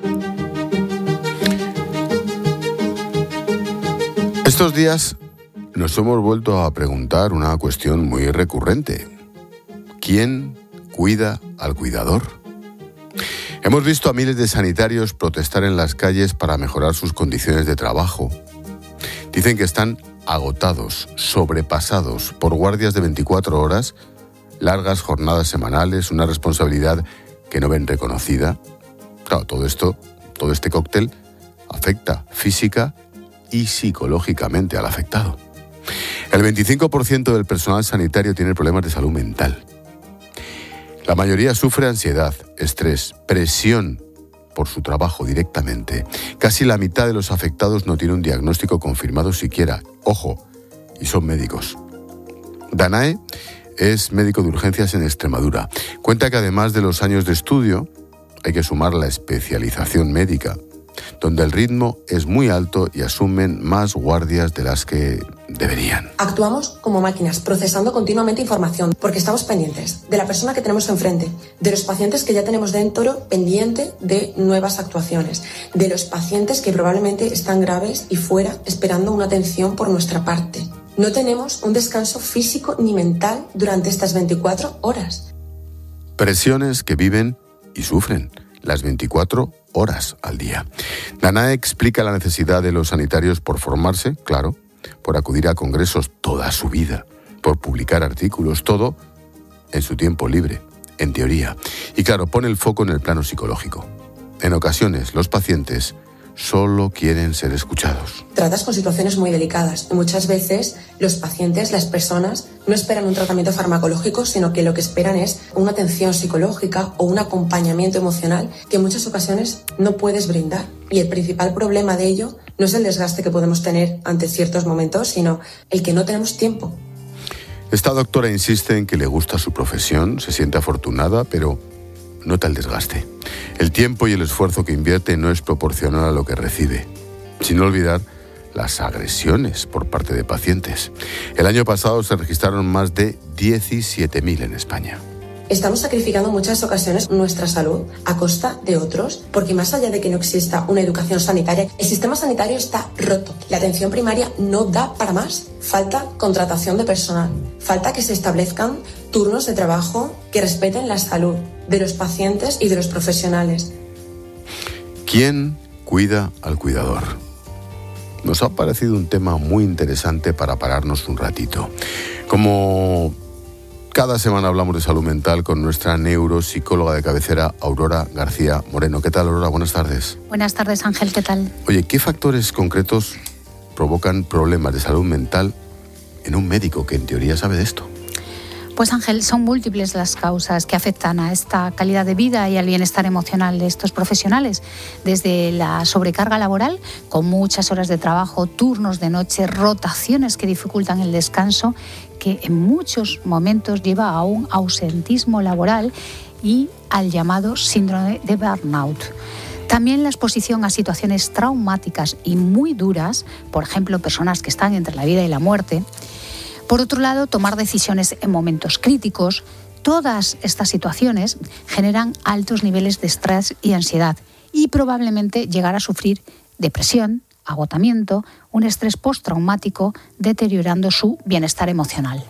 Estos días nos hemos vuelto a preguntar una cuestión muy recurrente. ¿Quién cuida al cuidador? Hemos visto a miles de sanitarios protestar en las calles para mejorar sus condiciones de trabajo. Dicen que están agotados, sobrepasados por guardias de 24 horas, largas jornadas semanales, una responsabilidad que no ven reconocida. Claro, todo este cóctel afecta física y psicológicamente al afectado. El 25% del personal sanitario tiene problemas de salud mental. La mayoría sufre ansiedad, estrés, presión por su trabajo directamente. Casi la mitad de los afectados no tiene un diagnóstico confirmado siquiera. Ojo, y son médicos. Danae es médico de urgencias en Extremadura. Cuenta que además de los años de estudio, hay que sumar la especialización médica, donde el ritmo es muy alto y asumen más guardias de las que deberían. Actuamos como máquinas, procesando continuamente información, porque estamos pendientes de la persona que tenemos enfrente, de los pacientes que ya tenemos dentro, pendiente de nuevas actuaciones, de los pacientes que probablemente están graves y fuera esperando una atención por nuestra parte. No tenemos un descanso físico ni mental durante estas 24 horas. Presiones que viven y sufren las 24 horas al día. Danae explica la necesidad de los sanitarios por formarse, claro, por acudir a congresos toda su vida, por publicar artículos, todo en su tiempo libre, en teoría. Y claro, pone el foco en el plano psicológico. En ocasiones, los pacientes solo quieren ser escuchados. Tratas con situaciones muy delicadas y muchas veces los pacientes, las personas, no esperan un tratamiento farmacológico, sino que lo que esperan es una atención psicológica o un acompañamiento emocional que en muchas ocasiones no puedes brindar. Y el principal problema de ello no es el desgaste que podemos tener ante ciertos momentos, sino el que no tenemos tiempo. Esta doctora insiste en que le gusta su profesión, se siente afortunada, pero nota el desgaste. El tiempo y el esfuerzo que invierte no es proporcional a lo que recibe. Sin olvidar las agresiones por parte de pacientes. El año pasado se registraron más de 17.000 en España. Estamos sacrificando en muchas ocasiones nuestra salud a costa de otros, porque más allá de que no exista una educación sanitaria, el sistema sanitario está roto. La atención primaria no da para más. Falta contratación de personal, falta que se establezcan turnos de trabajo que respeten la salud de los pacientes y de los profesionales. ¿Quién cuida al cuidador? Nos ha parecido un tema muy interesante para pararnos un ratito. Como cada semana hablamos de salud mental con nuestra neuropsicóloga de cabecera, Aurora García Moreno. ¿Qué tal, Aurora? Buenas tardes. Buenas tardes, Ángel. ¿Qué tal? Oye, ¿qué factores concretos provocan problemas de salud mental en un médico que en teoría sabe de esto? Pues, Ángel, son múltiples las causas que afectan a esta calidad de vida y al bienestar emocional de estos profesionales. Desde la sobrecarga laboral, con muchas horas de trabajo, turnos de noche, rotaciones que dificultan el descanso, que en muchos momentos lleva a un ausentismo laboral y al llamado síndrome de burnout. También la exposición a situaciones traumáticas y muy duras, por ejemplo, personas que están entre la vida y la muerte. Por otro lado, tomar decisiones en momentos críticos. Todas estas situaciones generan altos niveles de estrés y ansiedad y probablemente llegar a sufrir depresión, agotamiento, un estrés postraumático, deteriorando su bienestar emocional.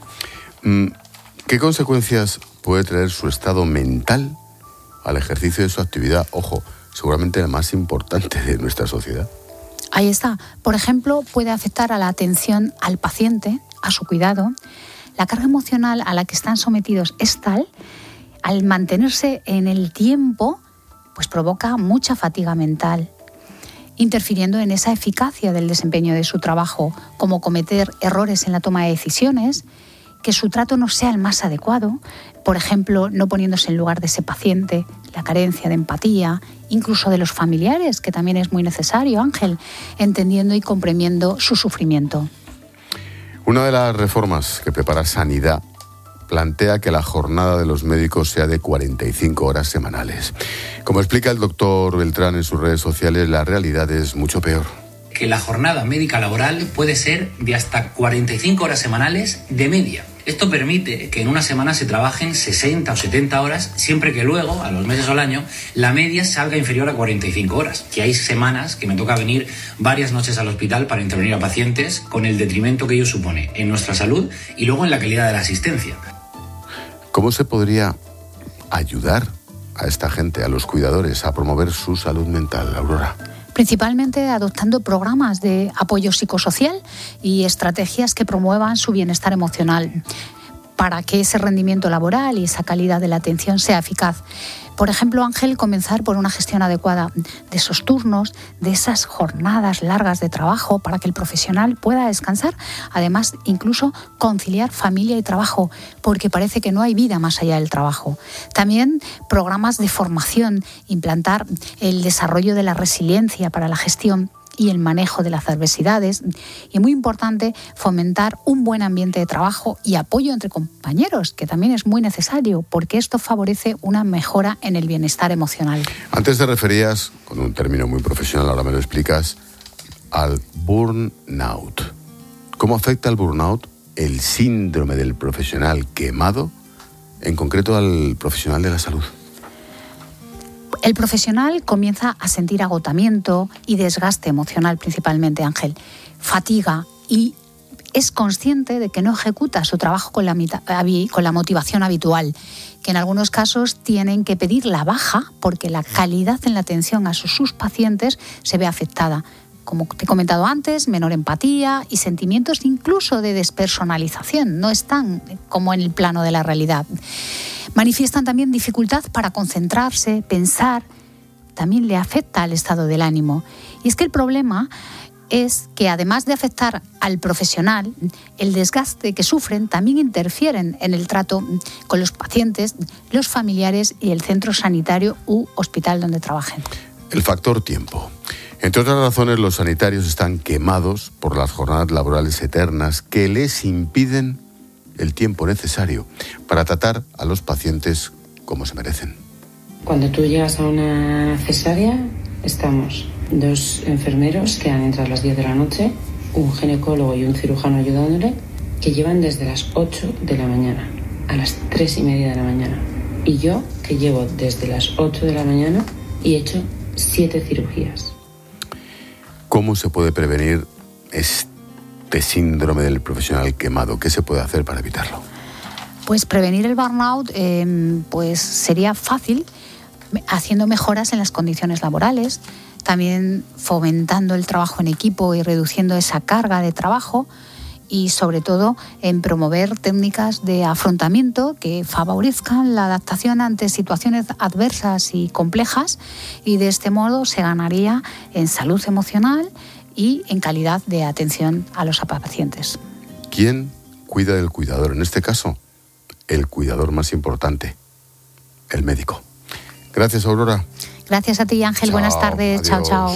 ¿Qué consecuencias puede traer su estado mental al ejercicio de su actividad? Ojo, seguramente la más importante de nuestra sociedad. Ahí está. Por ejemplo, puede afectar a la atención al paciente, a su cuidado. La carga emocional a la que están sometidos es tal, al mantenerse en el tiempo, pues provoca mucha fatiga mental, interfiriendo en esa eficacia del desempeño de su trabajo, como cometer errores en la toma de decisiones, que su trato no sea el más adecuado, por ejemplo, no poniéndose en lugar de ese paciente, la carencia de empatía, incluso de los familiares, que también es muy necesario, Ángel, entendiendo y comprendiendo su sufrimiento. Una de las reformas que prepara Sanidad plantea que la jornada de los médicos sea de 45 horas semanales. Como explica el doctor Beltrán en sus redes sociales, la realidad es mucho peor. Que la jornada médica laboral puede ser de hasta 45 horas semanales de media. Esto permite que en una semana se trabajen 60 o 70 horas, siempre que luego, a los meses o al año, la media salga inferior a 45 horas. Que hay semanas que me toca venir varias noches al hospital para intervenir a pacientes con el detrimento que ello supone en nuestra salud y luego en la calidad de la asistencia. ¿Cómo se podría ayudar a esta gente, a los cuidadores, a promover su salud mental, Aurora? Principalmente adoptando programas de apoyo psicosocial y estrategias que promuevan su bienestar emocional para que ese rendimiento laboral y esa calidad de la atención sea eficaz. Por ejemplo, Ángel, comenzar por una gestión adecuada de esos turnos, de esas jornadas largas de trabajo para que el profesional pueda descansar. Además, incluso conciliar familia y trabajo, porque parece que no hay vida más allá del trabajo. También programas de formación, implantar el desarrollo de la resiliencia para la gestión y el manejo de las adversidades, y muy importante, fomentar un buen ambiente de trabajo y apoyo entre compañeros, que también es muy necesario, porque esto favorece una mejora en el bienestar emocional. Antes te referías, con un término muy profesional, ahora me lo explicas, al burnout. ¿Cómo afecta el burnout, el síndrome del profesional quemado, en concreto al profesional de la salud? El profesional comienza a sentir agotamiento y desgaste emocional principalmente, Ángel, fatiga, y es consciente de que no ejecuta su trabajo con la motivación habitual, que en algunos casos tienen que pedir la baja porque la calidad en la atención a sus pacientes se ve afectada. Como te he comentado antes, menor empatía y sentimientos incluso de despersonalización, no están como en el plano de la realidad. Manifiestan también dificultad para concentrarse, pensar, también le afecta al estado del ánimo. Y es que el problema es que además de afectar al profesional, el desgaste que sufren también interfieren en el trato con los pacientes, los familiares y el centro sanitario u hospital donde trabajen. El factor tiempo. Entre otras razones, los sanitarios están quemados por las jornadas laborales eternas que les impiden el tiempo necesario para tratar a los pacientes como se merecen. Cuando tú llegas a una cesárea, estamos 2 enfermeros que han entrado a las 10 de la noche, un ginecólogo y un cirujano ayudándole, que llevan desde las 8 de la mañana a las 3:30 de la mañana. Y yo, que llevo desde las 8 de la mañana y he hecho 7 cirugías. ¿Cómo se puede prevenir este síndrome del profesional quemado? ¿Qué se puede hacer para evitarlo? Pues prevenir el burnout pues sería fácil haciendo mejoras en las condiciones laborales, también fomentando el trabajo en equipo y reduciendo esa carga de trabajo y sobre todo en promover técnicas de afrontamiento que favorezcan la adaptación ante situaciones adversas y complejas, y de este modo se ganaría en salud emocional y en calidad de atención a los pacientes. ¿Quién cuida del cuidador? En este caso, el cuidador más importante, el médico. Gracias, Aurora. Gracias a ti, Ángel. Chao, buenas tardes. adiós. Chao.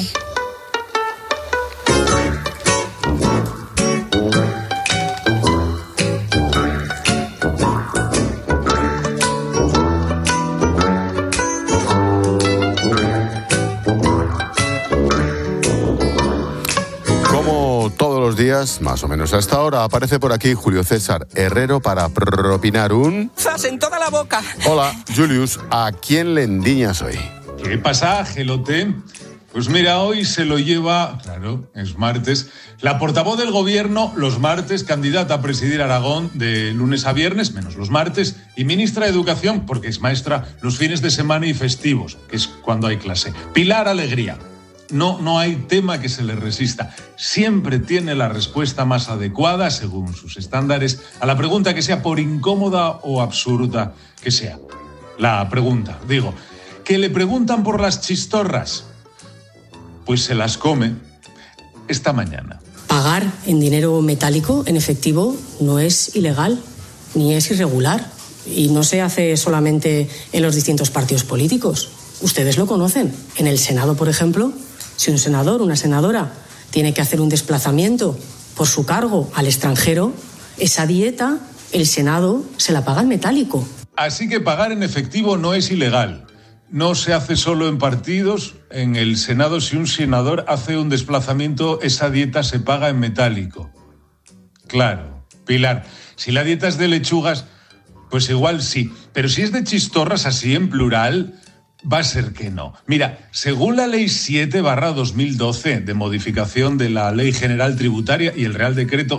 Como todos los días, más o menos hasta ahora, aparece por aquí Julio César Herrero para propinar un... ¡Zas en toda la boca! Hola, Julius, ¿a quién le endiñas hoy? ¿Qué pasa, Gelote? Pues mira, hoy se lo lleva, claro, es martes, la portavoz del gobierno, los martes, candidata a presidir Aragón de lunes a viernes, menos los martes, y ministra de Educación, porque es maestra los fines de semana y festivos, que es cuando hay clase. Pilar Alegría. No hay tema que se le resista. Siempre tiene la respuesta más adecuada, según sus estándares, a la pregunta que sea, por incómoda o absurda que sea. La pregunta, digo, que le preguntan por las chistorras, pues se las come esta mañana. Pagar en dinero metálico, en efectivo, no es ilegal ni es irregular. Y no se hace solamente en los distintos partidos políticos. Ustedes lo conocen. En el Senado, por ejemplo, si un senador o una senadora tiene que hacer un desplazamiento por su cargo al extranjero, esa dieta, el Senado se la paga en metálico. Así que pagar en efectivo no es ilegal. No se hace solo en partidos. En el Senado, si un senador hace un desplazamiento, esa dieta se paga en metálico. Claro, Pilar, si la dieta es de lechugas, pues igual sí. Pero si es de chistorras, así en plural, va a ser que no. Mira, según la Ley 7/2012 de modificación de la Ley General Tributaria y el Real Decreto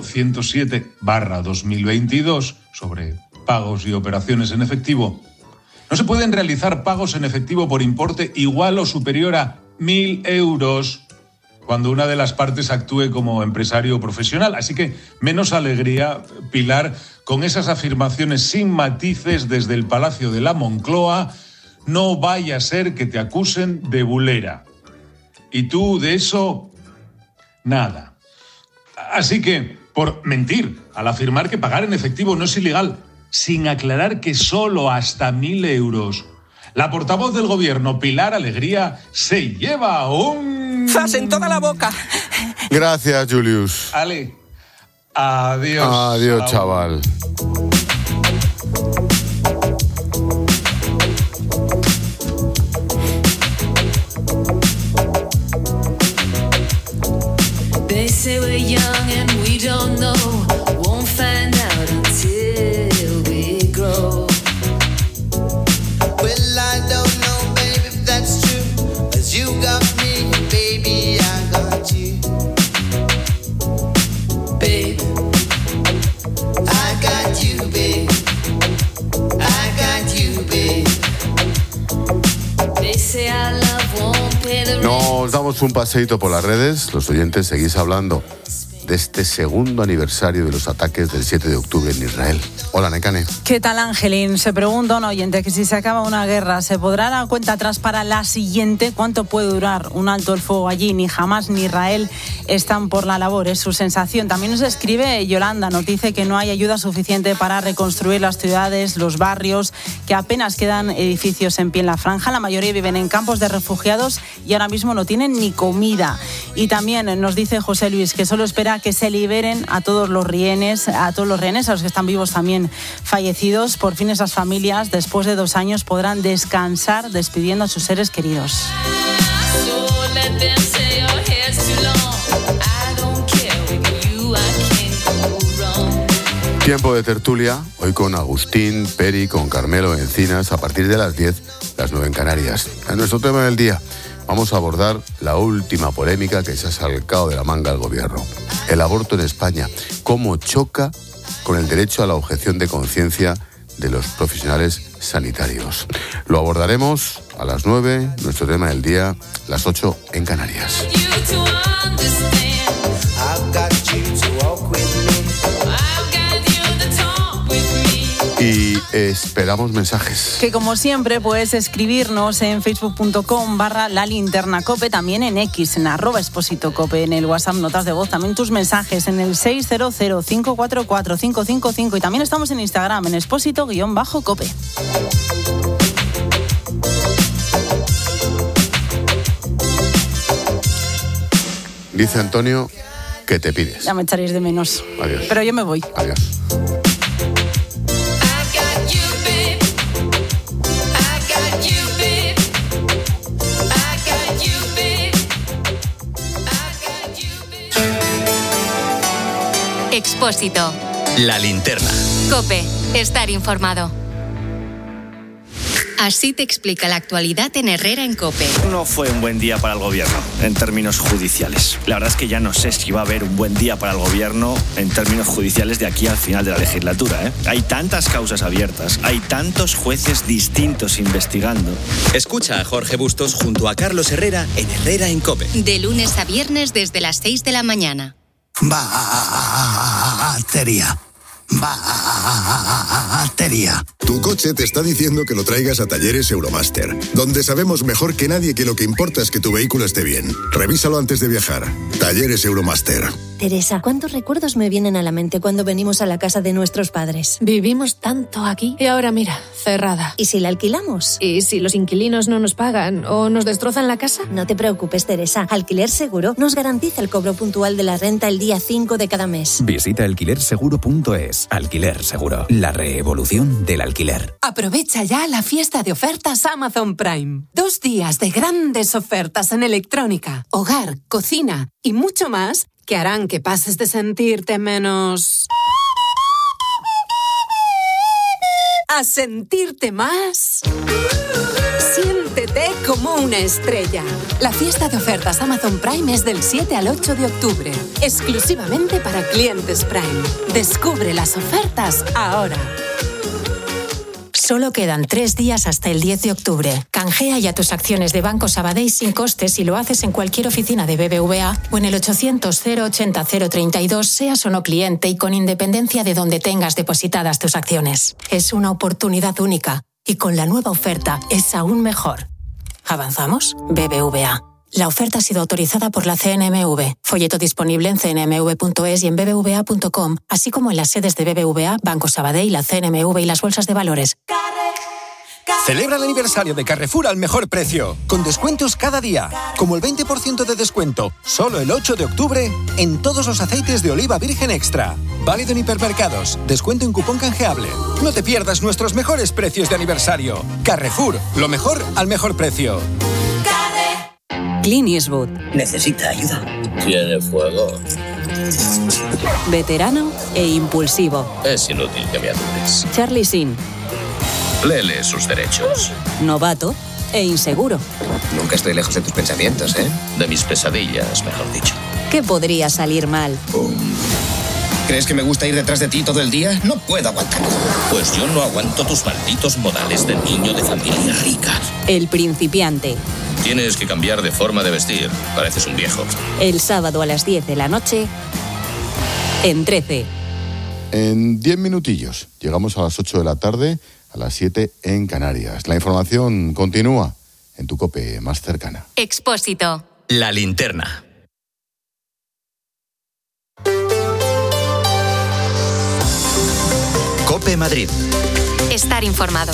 107/2022 sobre pagos y operaciones en efectivo, no se pueden realizar pagos en efectivo por importe igual o superior a 1.000 euros cuando una de las partes actúe como empresario profesional. Así que menos alegría, Pilar, con esas afirmaciones sin matices desde el Palacio de la Moncloa. No vaya a ser que te acusen de bulera. Y tú de eso, nada. Así que, por mentir al afirmar que pagar en efectivo no es ilegal, sin aclarar que solo hasta 1.000 euros, la portavoz del gobierno, Pilar Alegría, se lleva un... ¡Zas en toda la boca! Gracias, Julius. Ale, adiós. Adiós, chaval. They say we're young and we don't know. Won't find out until we grow. Well, I don't know, baby, if that's true. 'Cause you got me, baby, I got you. Babe, I got you, babe. I got you, babe. They say our love won't pay the rent. Nos damos un paseíto por las redes. Los oyentes seguís hablando de este segundo aniversario de los ataques del 7 de octubre en Israel. Hola, Nekane. ¿Qué tal, Angelín? Se pregunta un oyente que si se acaba una guerra, ¿se podrá dar cuenta atrás para la siguiente? ¿Cuánto puede durar un alto el fuego allí? Ni Hamás ni Israel están por la labor, es su sensación. También nos escribe Yolanda, nos dice que no hay ayuda suficiente para reconstruir las ciudades, los barrios, que apenas quedan edificios en pie en la franja. La mayoría viven en campos de refugiados y ahora mismo no tienen ni comida. Y también nos dice José Luis que solo espera que se liberen a todos los rehenes, a los que están vivos también fallecidos. Por fin esas familias, después de 2 años, podrán descansar despidiendo a sus seres queridos. Tiempo de tertulia, hoy con Agustín, Peri, con Carmelo Encinas, a partir de las 10, las 9 en Canarias. En nuestro tema del día vamos a abordar la última polémica que se ha sacado de la manga al gobierno. El aborto en España, cómo choca con el derecho a la objeción de conciencia de los profesionales sanitarios. Lo abordaremos a las 9, nuestro tema del día, las 8 en Canarias. Y esperamos mensajes. Que como siempre puedes escribirnos en facebook.com/lalinternacope, también en X, en @expositocope, en el WhatsApp, notas de voz, también tus mensajes en el 600-544-555 y también estamos en Instagram, en expósito_cope. Dice Antonio que te pides. Ya me echaréis de menos. Adiós. Pero yo me voy. Adiós. Expósito. La linterna. COPE. Estar informado. Así te explica la actualidad en Herrera en COPE. No fue un buen día para el gobierno, en términos judiciales. La verdad es que ya no sé si va a haber un buen día para el gobierno en términos judiciales de aquí al final de la legislatura, ¿eh? Hay tantas causas abiertas, hay tantos jueces distintos investigando. Escucha a Jorge Bustos junto a Carlos Herrera en Herrera en COPE. De lunes a viernes desde las 6 de la mañana. Batería. Batería. Tu coche te está diciendo que lo traigas a Talleres Euromaster, donde sabemos mejor que nadie que lo que importa es que tu vehículo esté bien. Revísalo antes de viajar. Talleres Euromaster. Teresa, ¿cuántos recuerdos me vienen a la mente cuando venimos a la casa de nuestros padres? Vivimos tanto aquí y ahora mira, cerrada. ¿Y si la alquilamos? ¿Y si los inquilinos no nos pagan o nos destrozan la casa? No te preocupes, Teresa. Alquiler Seguro nos garantiza el cobro puntual de la renta el día 5 de cada mes. Visita alquilerseguro.es. Alquiler Seguro, la revolución del alquiler. Aprovecha ya la fiesta de ofertas Amazon Prime. 2 días de grandes ofertas en electrónica, hogar, cocina y mucho más que harán que pases de sentirte menos a sentirte más. Siéntete como una estrella. La fiesta de ofertas Amazon Prime es del 7 al 8 de octubre, exclusivamente para clientes Prime. Descubre las ofertas ahora. Solo quedan 3 días hasta el 10 de octubre. Canjea ya tus acciones de Banco Sabadell sin costes y lo haces en cualquier oficina de BBVA o en el 800-080-032, seas o no cliente y con independencia de donde tengas depositadas tus acciones. Es una oportunidad única y con la nueva oferta es aún mejor. ¿Avanzamos? BBVA. La oferta ha sido autorizada por la CNMV. Folleto disponible en cnmv.es y en bbva.com, así como en las sedes de BBVA, Banco Sabadell, la CNMV y las bolsas de valores. Celebra el aniversario de Carrefour al mejor precio, con descuentos cada día, como el 20% de descuento, solo el 8 de octubre, en todos los aceites de oliva virgen extra. Válido en hipermercados, descuento en cupón canjeable. No te pierdas nuestros mejores precios de aniversario. Carrefour, lo mejor al mejor precio. Clint Eastwood. Necesita ayuda. Tiene fuego. Veterano e impulsivo. Es inútil que me adores. Charlie Sheen. Léele sus derechos. Novato e inseguro. Nunca estoy lejos de tus pensamientos, ¿eh? De mis pesadillas, mejor dicho. ¿Qué podría salir mal? ¿Crees que me gusta ir detrás de ti todo el día? No puedo aguantarlo. Pues yo no aguanto tus malditos modales de niño de familia rica. El principiante. Tienes que cambiar de forma de vestir. Pareces un viejo. El sábado a las 10 de la noche en 13. En 10 minutillos llegamos a las 8 de la tarde, a las 7 en Canarias. La información continúa en tu COPE más cercana. Expósito. La linterna. COPE Madrid. Estar informado.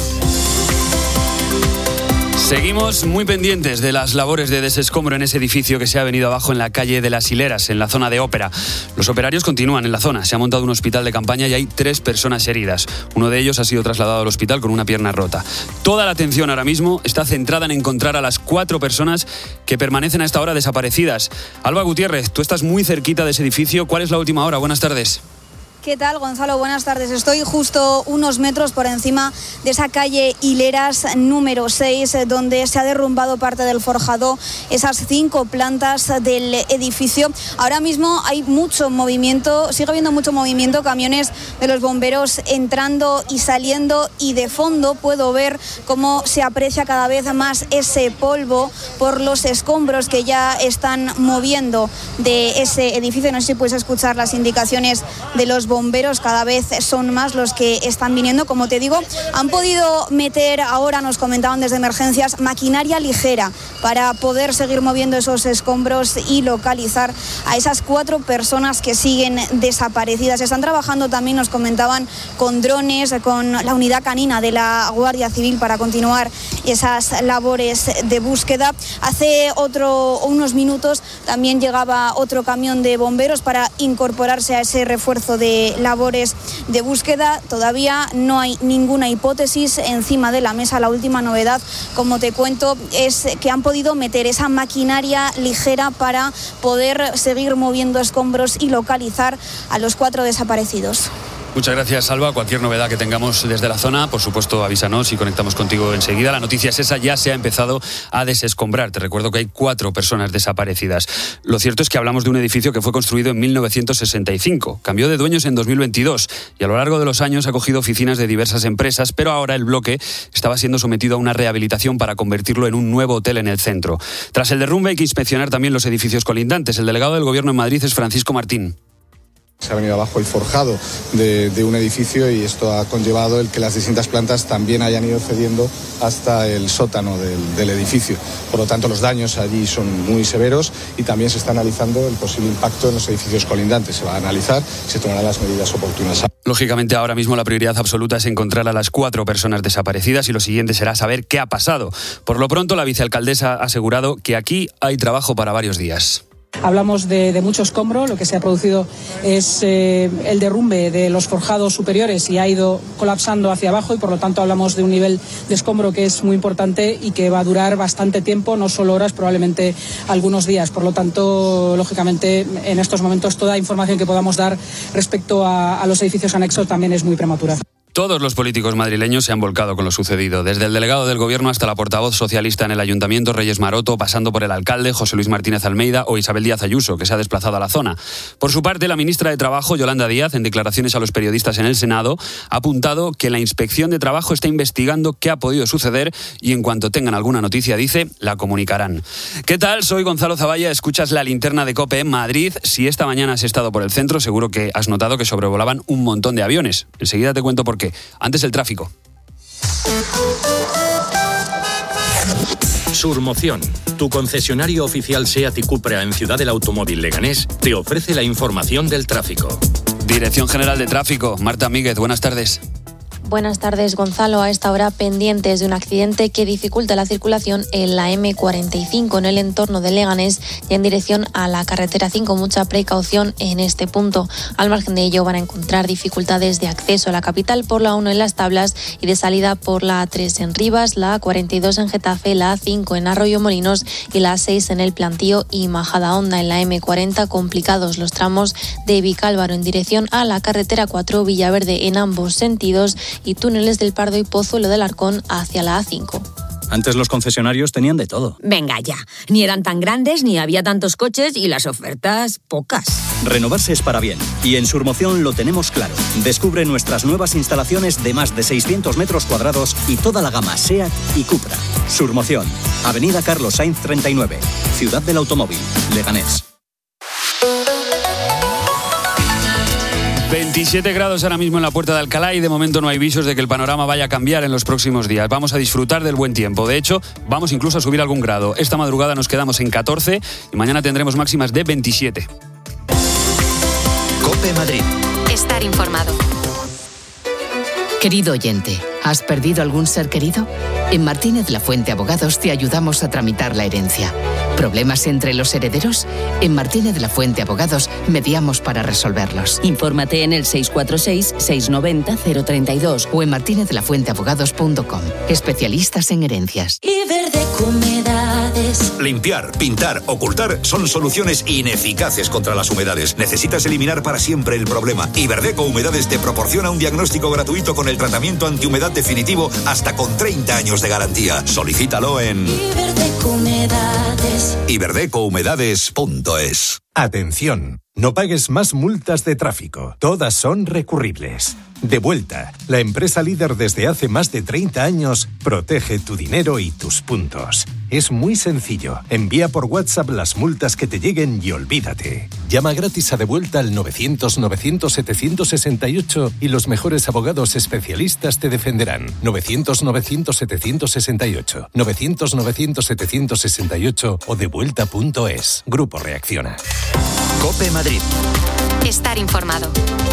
Seguimos muy pendientes de las labores de desescombro en ese edificio que se ha venido abajo en la calle de las Hileras, en la zona de Ópera. Los operarios continúan en la zona. Se ha montado un hospital de campaña y hay 3 personas heridas. Uno de ellos ha sido trasladado al hospital con una pierna rota. Toda la atención ahora mismo está centrada en encontrar a las 4 personas que permanecen a esta hora desaparecidas. Alba Gutiérrez, tú estás muy cerquita de ese edificio. ¿Cuál es la última hora? Buenas tardes. ¿Qué tal, Gonzalo? Buenas tardes. Estoy justo unos metros por encima de esa calle Hileras número 6, donde se ha derrumbado parte del forjado, esas 5 plantas del edificio. Ahora mismo hay mucho movimiento, sigue habiendo mucho movimiento, camiones de los bomberos entrando y saliendo, y de fondo puedo ver cómo se aprecia cada vez más ese polvo por los escombros que ya están moviendo de ese edificio. No sé si puedes escuchar las indicaciones de los bomberos, cada vez son más los que están viniendo. Como te digo, han podido meter ahora, nos comentaban desde emergencias, maquinaria ligera para poder seguir moviendo esos escombros y localizar a esas 4 personas que siguen desaparecidas. Están trabajando también, nos comentaban, con drones, con la unidad canina de la Guardia Civil para continuar esas labores de búsqueda. Hace unos minutos también llegaba otro camión de bomberos para incorporarse a ese refuerzo de labores de búsqueda. Todavía no hay ninguna hipótesis encima de la mesa. La última novedad, como te cuento, es que han podido meter esa maquinaria ligera para poder seguir moviendo escombros y localizar a los 4 desaparecidos. Muchas gracias, Alba. Cualquier novedad que tengamos desde la zona, por supuesto, avísanos y conectamos contigo enseguida. La noticia es esa, ya se ha empezado a desescombrar. Te recuerdo que hay 4 personas desaparecidas. Lo cierto es que hablamos de un edificio que fue construido en 1965. Cambió de dueños en 2022 y a lo largo de los años ha cogido oficinas de diversas empresas, pero ahora el bloque estaba siendo sometido a una rehabilitación para convertirlo en un nuevo hotel en el centro. Tras el derrumbe hay que inspeccionar también los edificios colindantes. El delegado del Gobierno en Madrid es Francisco Martín. Se ha venido abajo el forjado de un edificio y esto ha conllevado el que las distintas plantas también hayan ido cediendo hasta el sótano del edificio. Por lo tanto, los daños allí son muy severos y también se está analizando el posible impacto en los edificios colindantes. Se va a analizar y se tomarán las medidas oportunas. Lógicamente, ahora mismo la prioridad absoluta es encontrar a las 4 personas desaparecidas y lo siguiente será saber qué ha pasado. Por lo pronto, la vicealcaldesa ha asegurado que aquí hay trabajo para varios días. Hablamos de mucho escombro, lo que se ha producido es el derrumbe de los forjados superiores y ha ido colapsando hacia abajo y por lo tanto hablamos de un nivel de escombro que es muy importante y que va a durar bastante tiempo, no solo horas, probablemente algunos días. Por lo tanto, lógicamente, en estos momentos toda información que podamos dar respecto a los edificios anexos también es muy prematura. Todos los políticos madrileños se han volcado con lo sucedido, desde el delegado del Gobierno hasta la portavoz socialista en el Ayuntamiento, Reyes Maroto, pasando por el alcalde, José Luis Martínez Almeida, o Isabel Díaz Ayuso, que se ha desplazado a la zona. Por su parte, la ministra de Trabajo, Yolanda Díaz, en declaraciones a los periodistas en el Senado, ha apuntado que la Inspección de Trabajo está investigando qué ha podido suceder y en cuanto tengan alguna noticia, dice, la comunicarán. ¿Qué tal? Soy Gonzalo Zavalla, escuchas la linterna de COPE en Madrid. Si esta mañana has estado por el centro, seguro que has notado que sobrevolaban un montón de aviones. Enseguida te cuento por qué. Antes el tráfico. Surmoción, tu concesionario oficial SEAT y Cupra en Ciudad del Automóvil Leganés, te ofrece la información del tráfico. Dirección General de Tráfico, Marta Míguez, buenas tardes. Buenas tardes, Gonzalo. A esta hora pendientes de un accidente que dificulta la circulación en la M45 en el entorno de Leganés y en dirección a la carretera 5. Mucha precaución en este punto. Al margen de ello van a encontrar dificultades de acceso a la capital por la 1 en Las Tablas y de salida por la A3 en Rivas, la A42 en Getafe, la A5 en Arroyomolinos y la A6 en El Plantío y Majadahonda. En la M40 complicados los tramos de Vicálvaro en dirección a la carretera 4 Villaverde en ambos sentidos y túneles del Pardo y Pozuelo del Arcón hacia la A5. Antes los concesionarios tenían de todo. Venga ya, ni eran tan grandes, ni había tantos coches y las ofertas pocas. Renovarse es para bien y en Surmoción lo tenemos claro. Descubre nuestras nuevas instalaciones de más de 600 metros cuadrados y toda la gama SEAT y Cupra. Surmoción, Avenida Carlos Sainz 39, Ciudad del Automóvil, Leganés. 27 grados ahora mismo en la Puerta de Alcalá y de momento no hay visos de que el panorama vaya a cambiar en los próximos días. Vamos a disfrutar del buen tiempo. De hecho, vamos incluso a subir algún grado. Esta madrugada nos quedamos en 14 y mañana tendremos máximas de 27. COPE Madrid. Estar informado. Querido oyente, ¿has perdido algún ser querido? En Martínez La Fuente Abogados te ayudamos a tramitar la herencia. ¿Problemas entre los herederos? En Martínez La Fuente Abogados mediamos para resolverlos. Infórmate en el 646-690-032 o en martinezlafuenteabogados.com. Especialistas en herencias. Iberdeco Humedades. Limpiar, pintar, ocultar son soluciones ineficaces contra las humedades. Necesitas eliminar para siempre el problema. Iberdeco Humedades te proporciona un diagnóstico gratuito con el tratamiento antihumedad definitivo hasta con 30 años de garantía. Solicítalo en Iberdeco Humedades. iberdecohumedades.es. Atención, no pagues más multas de tráfico. Todas son recurribles. Devuelta, la empresa líder desde hace más de 30 años, protege tu dinero y tus puntos. Es muy sencillo. Envía por WhatsApp las multas que te lleguen y olvídate. Llama gratis a Devuelta al 900-900-768 y los mejores abogados especialistas te defenderán. 900-900-768. 900-900-768 o devuelta.es. Grupo Reacciona. COPE Madrid. Estar informado.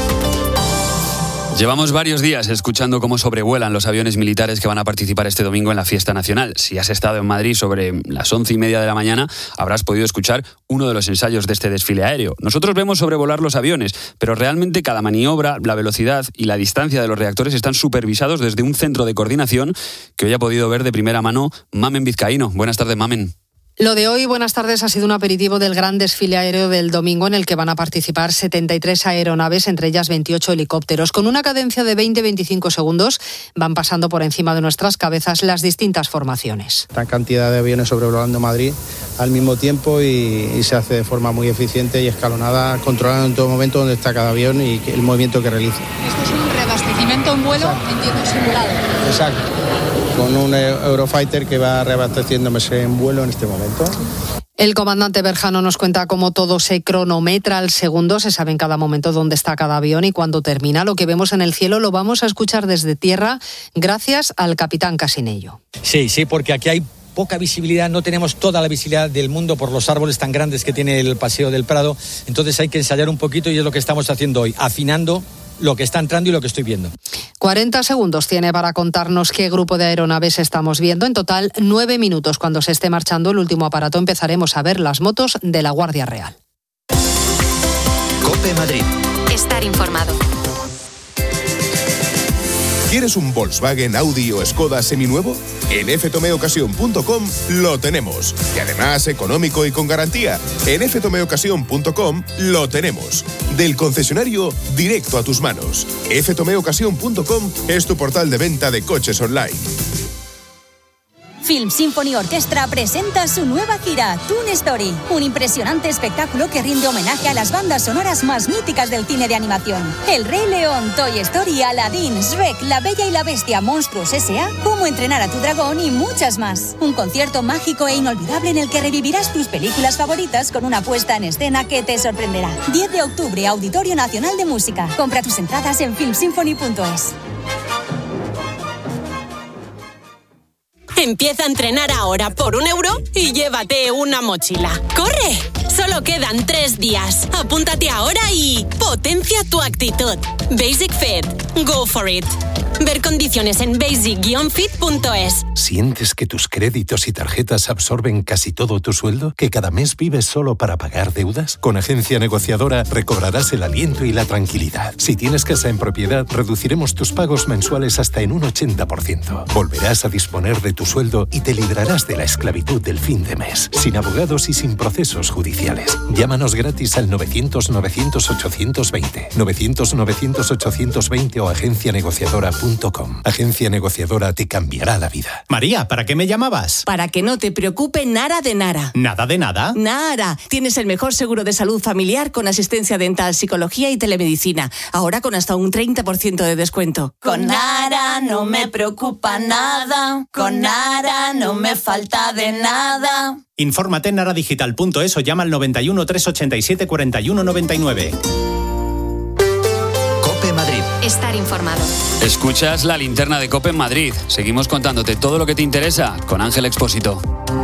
Llevamos varios días escuchando cómo sobrevuelan los aviones militares que van a participar este domingo en la fiesta nacional. Si has estado en Madrid sobre las 11:30 de la mañana, habrás podido escuchar uno de los ensayos de este desfile aéreo. Nosotros vemos sobrevolar los aviones, pero realmente cada maniobra, la velocidad y la distancia de los reactores están supervisados desde un centro de coordinación que hoy ha podido ver de primera mano Mamen Vizcaíno. Buenas tardes, Mamen. Lo de hoy, buenas tardes, ha sido un aperitivo del gran desfile aéreo del domingo en el que van a participar 73 aeronaves, entre ellas 28 helicópteros. Con una cadencia de 20-25 segundos van pasando por encima de nuestras cabezas las distintas formaciones. Gran cantidad de aviones sobrevolando Madrid al mismo tiempo y se hace de forma muy eficiente y escalonada, controlando en todo momento dónde está cada avión y el movimiento que realiza. Esto es un reabastecimiento en vuelo, entiendo, simulado. Exacto. Con un Eurofighter que va reabasteciéndose en vuelo en este momento. El comandante Berjano nos cuenta cómo todo se cronometra al segundo, se sabe en cada momento dónde está cada avión y cuando termina. Lo que vemos en el cielo lo vamos a escuchar desde tierra gracias al capitán Casinello. Sí, porque aquí hay poca visibilidad, no tenemos toda la visibilidad del mundo por los árboles tan grandes que tiene el Paseo del Prado, entonces hay que ensayar un poquito y es lo que estamos haciendo hoy, afinando lo que está entrando y lo que estoy viendo. 40 segundos tiene para contarnos qué grupo de aeronaves estamos viendo. En total, 9 minutos. Cuando se esté marchando el último aparato, empezaremos a ver las motos de la Guardia Real. COPE Madrid. Estar informado. ¿Quieres un Volkswagen, Audi o Skoda seminuevo? En ftomeocasión.com lo tenemos. Y además económico y con garantía. En ftomeocasión.com lo tenemos. Del concesionario directo a tus manos. ftomeocasión.com es tu portal de venta de coches online. Film Symphony Orchestra presenta su nueva gira, Toon Story, un impresionante espectáculo que rinde homenaje a las bandas sonoras más míticas del cine de animación. El Rey León, Toy Story, Aladdin, Shrek, La Bella y la Bestia, Monstruos S.A., Cómo entrenar a tu dragón y muchas más. Un concierto mágico e inolvidable en el que revivirás tus películas favoritas con una puesta en escena que te sorprenderá. 10 de octubre, Auditorio Nacional de Música. Compra tus entradas en filmsymphony.es. Empieza a entrenar ahora por €1 y llévate una mochila. ¡Corre! Solo quedan 3 días. Apúntate ahora y potencia tu actitud. Basic Fit. Go for it. Ver condiciones en basic-fit.es. ¿Sientes que tus créditos y tarjetas absorben casi todo tu sueldo? ¿Que cada mes vives solo para pagar deudas? Con Agencia Negociadora recobrarás el aliento y la tranquilidad. Si tienes casa en propiedad, reduciremos tus pagos mensuales hasta en un 80%. Volverás a disponer de tu sueldo y te librarás de la esclavitud del fin de mes. Sin abogados y sin procesos judiciales. Llámanos gratis al 900-900-820. 900-900-820 o agencianegociadora.com. Agencia Negociadora te cambiará la vida. María, ¿para qué me llamabas? Para que no te preocupe nada de nada. ¿Nada de nada? Nada. Tienes el mejor seguro de salud familiar con asistencia dental, psicología y telemedicina. Ahora con hasta un 30% de descuento. Con Nara no me preocupa nada. Con Nara no me falta de nada. Infórmate en naradigital.es o llama al 91 387 41 99. estar informado. Escuchas la linterna de COPE en Madrid. Seguimos contándote todo lo que te interesa con Ángel Expósito.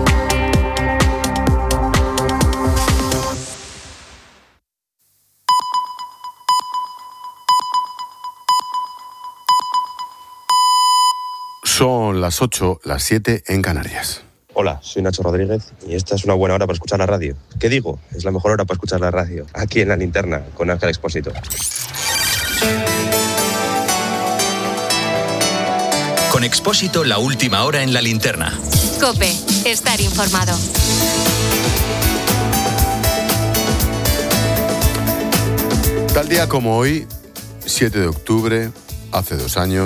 Son las 8, las 7 en Canarias. Hola, soy Nacho Rodríguez y esta es una buena hora para escuchar la radio. ¿Qué digo? Es la mejor hora para escuchar la radio, aquí en La Linterna, con Ángel Expósito. Con Expósito, la última hora en La Linterna. COPE, estar informado. Tal día como hoy, 7 de octubre, hace 2 años,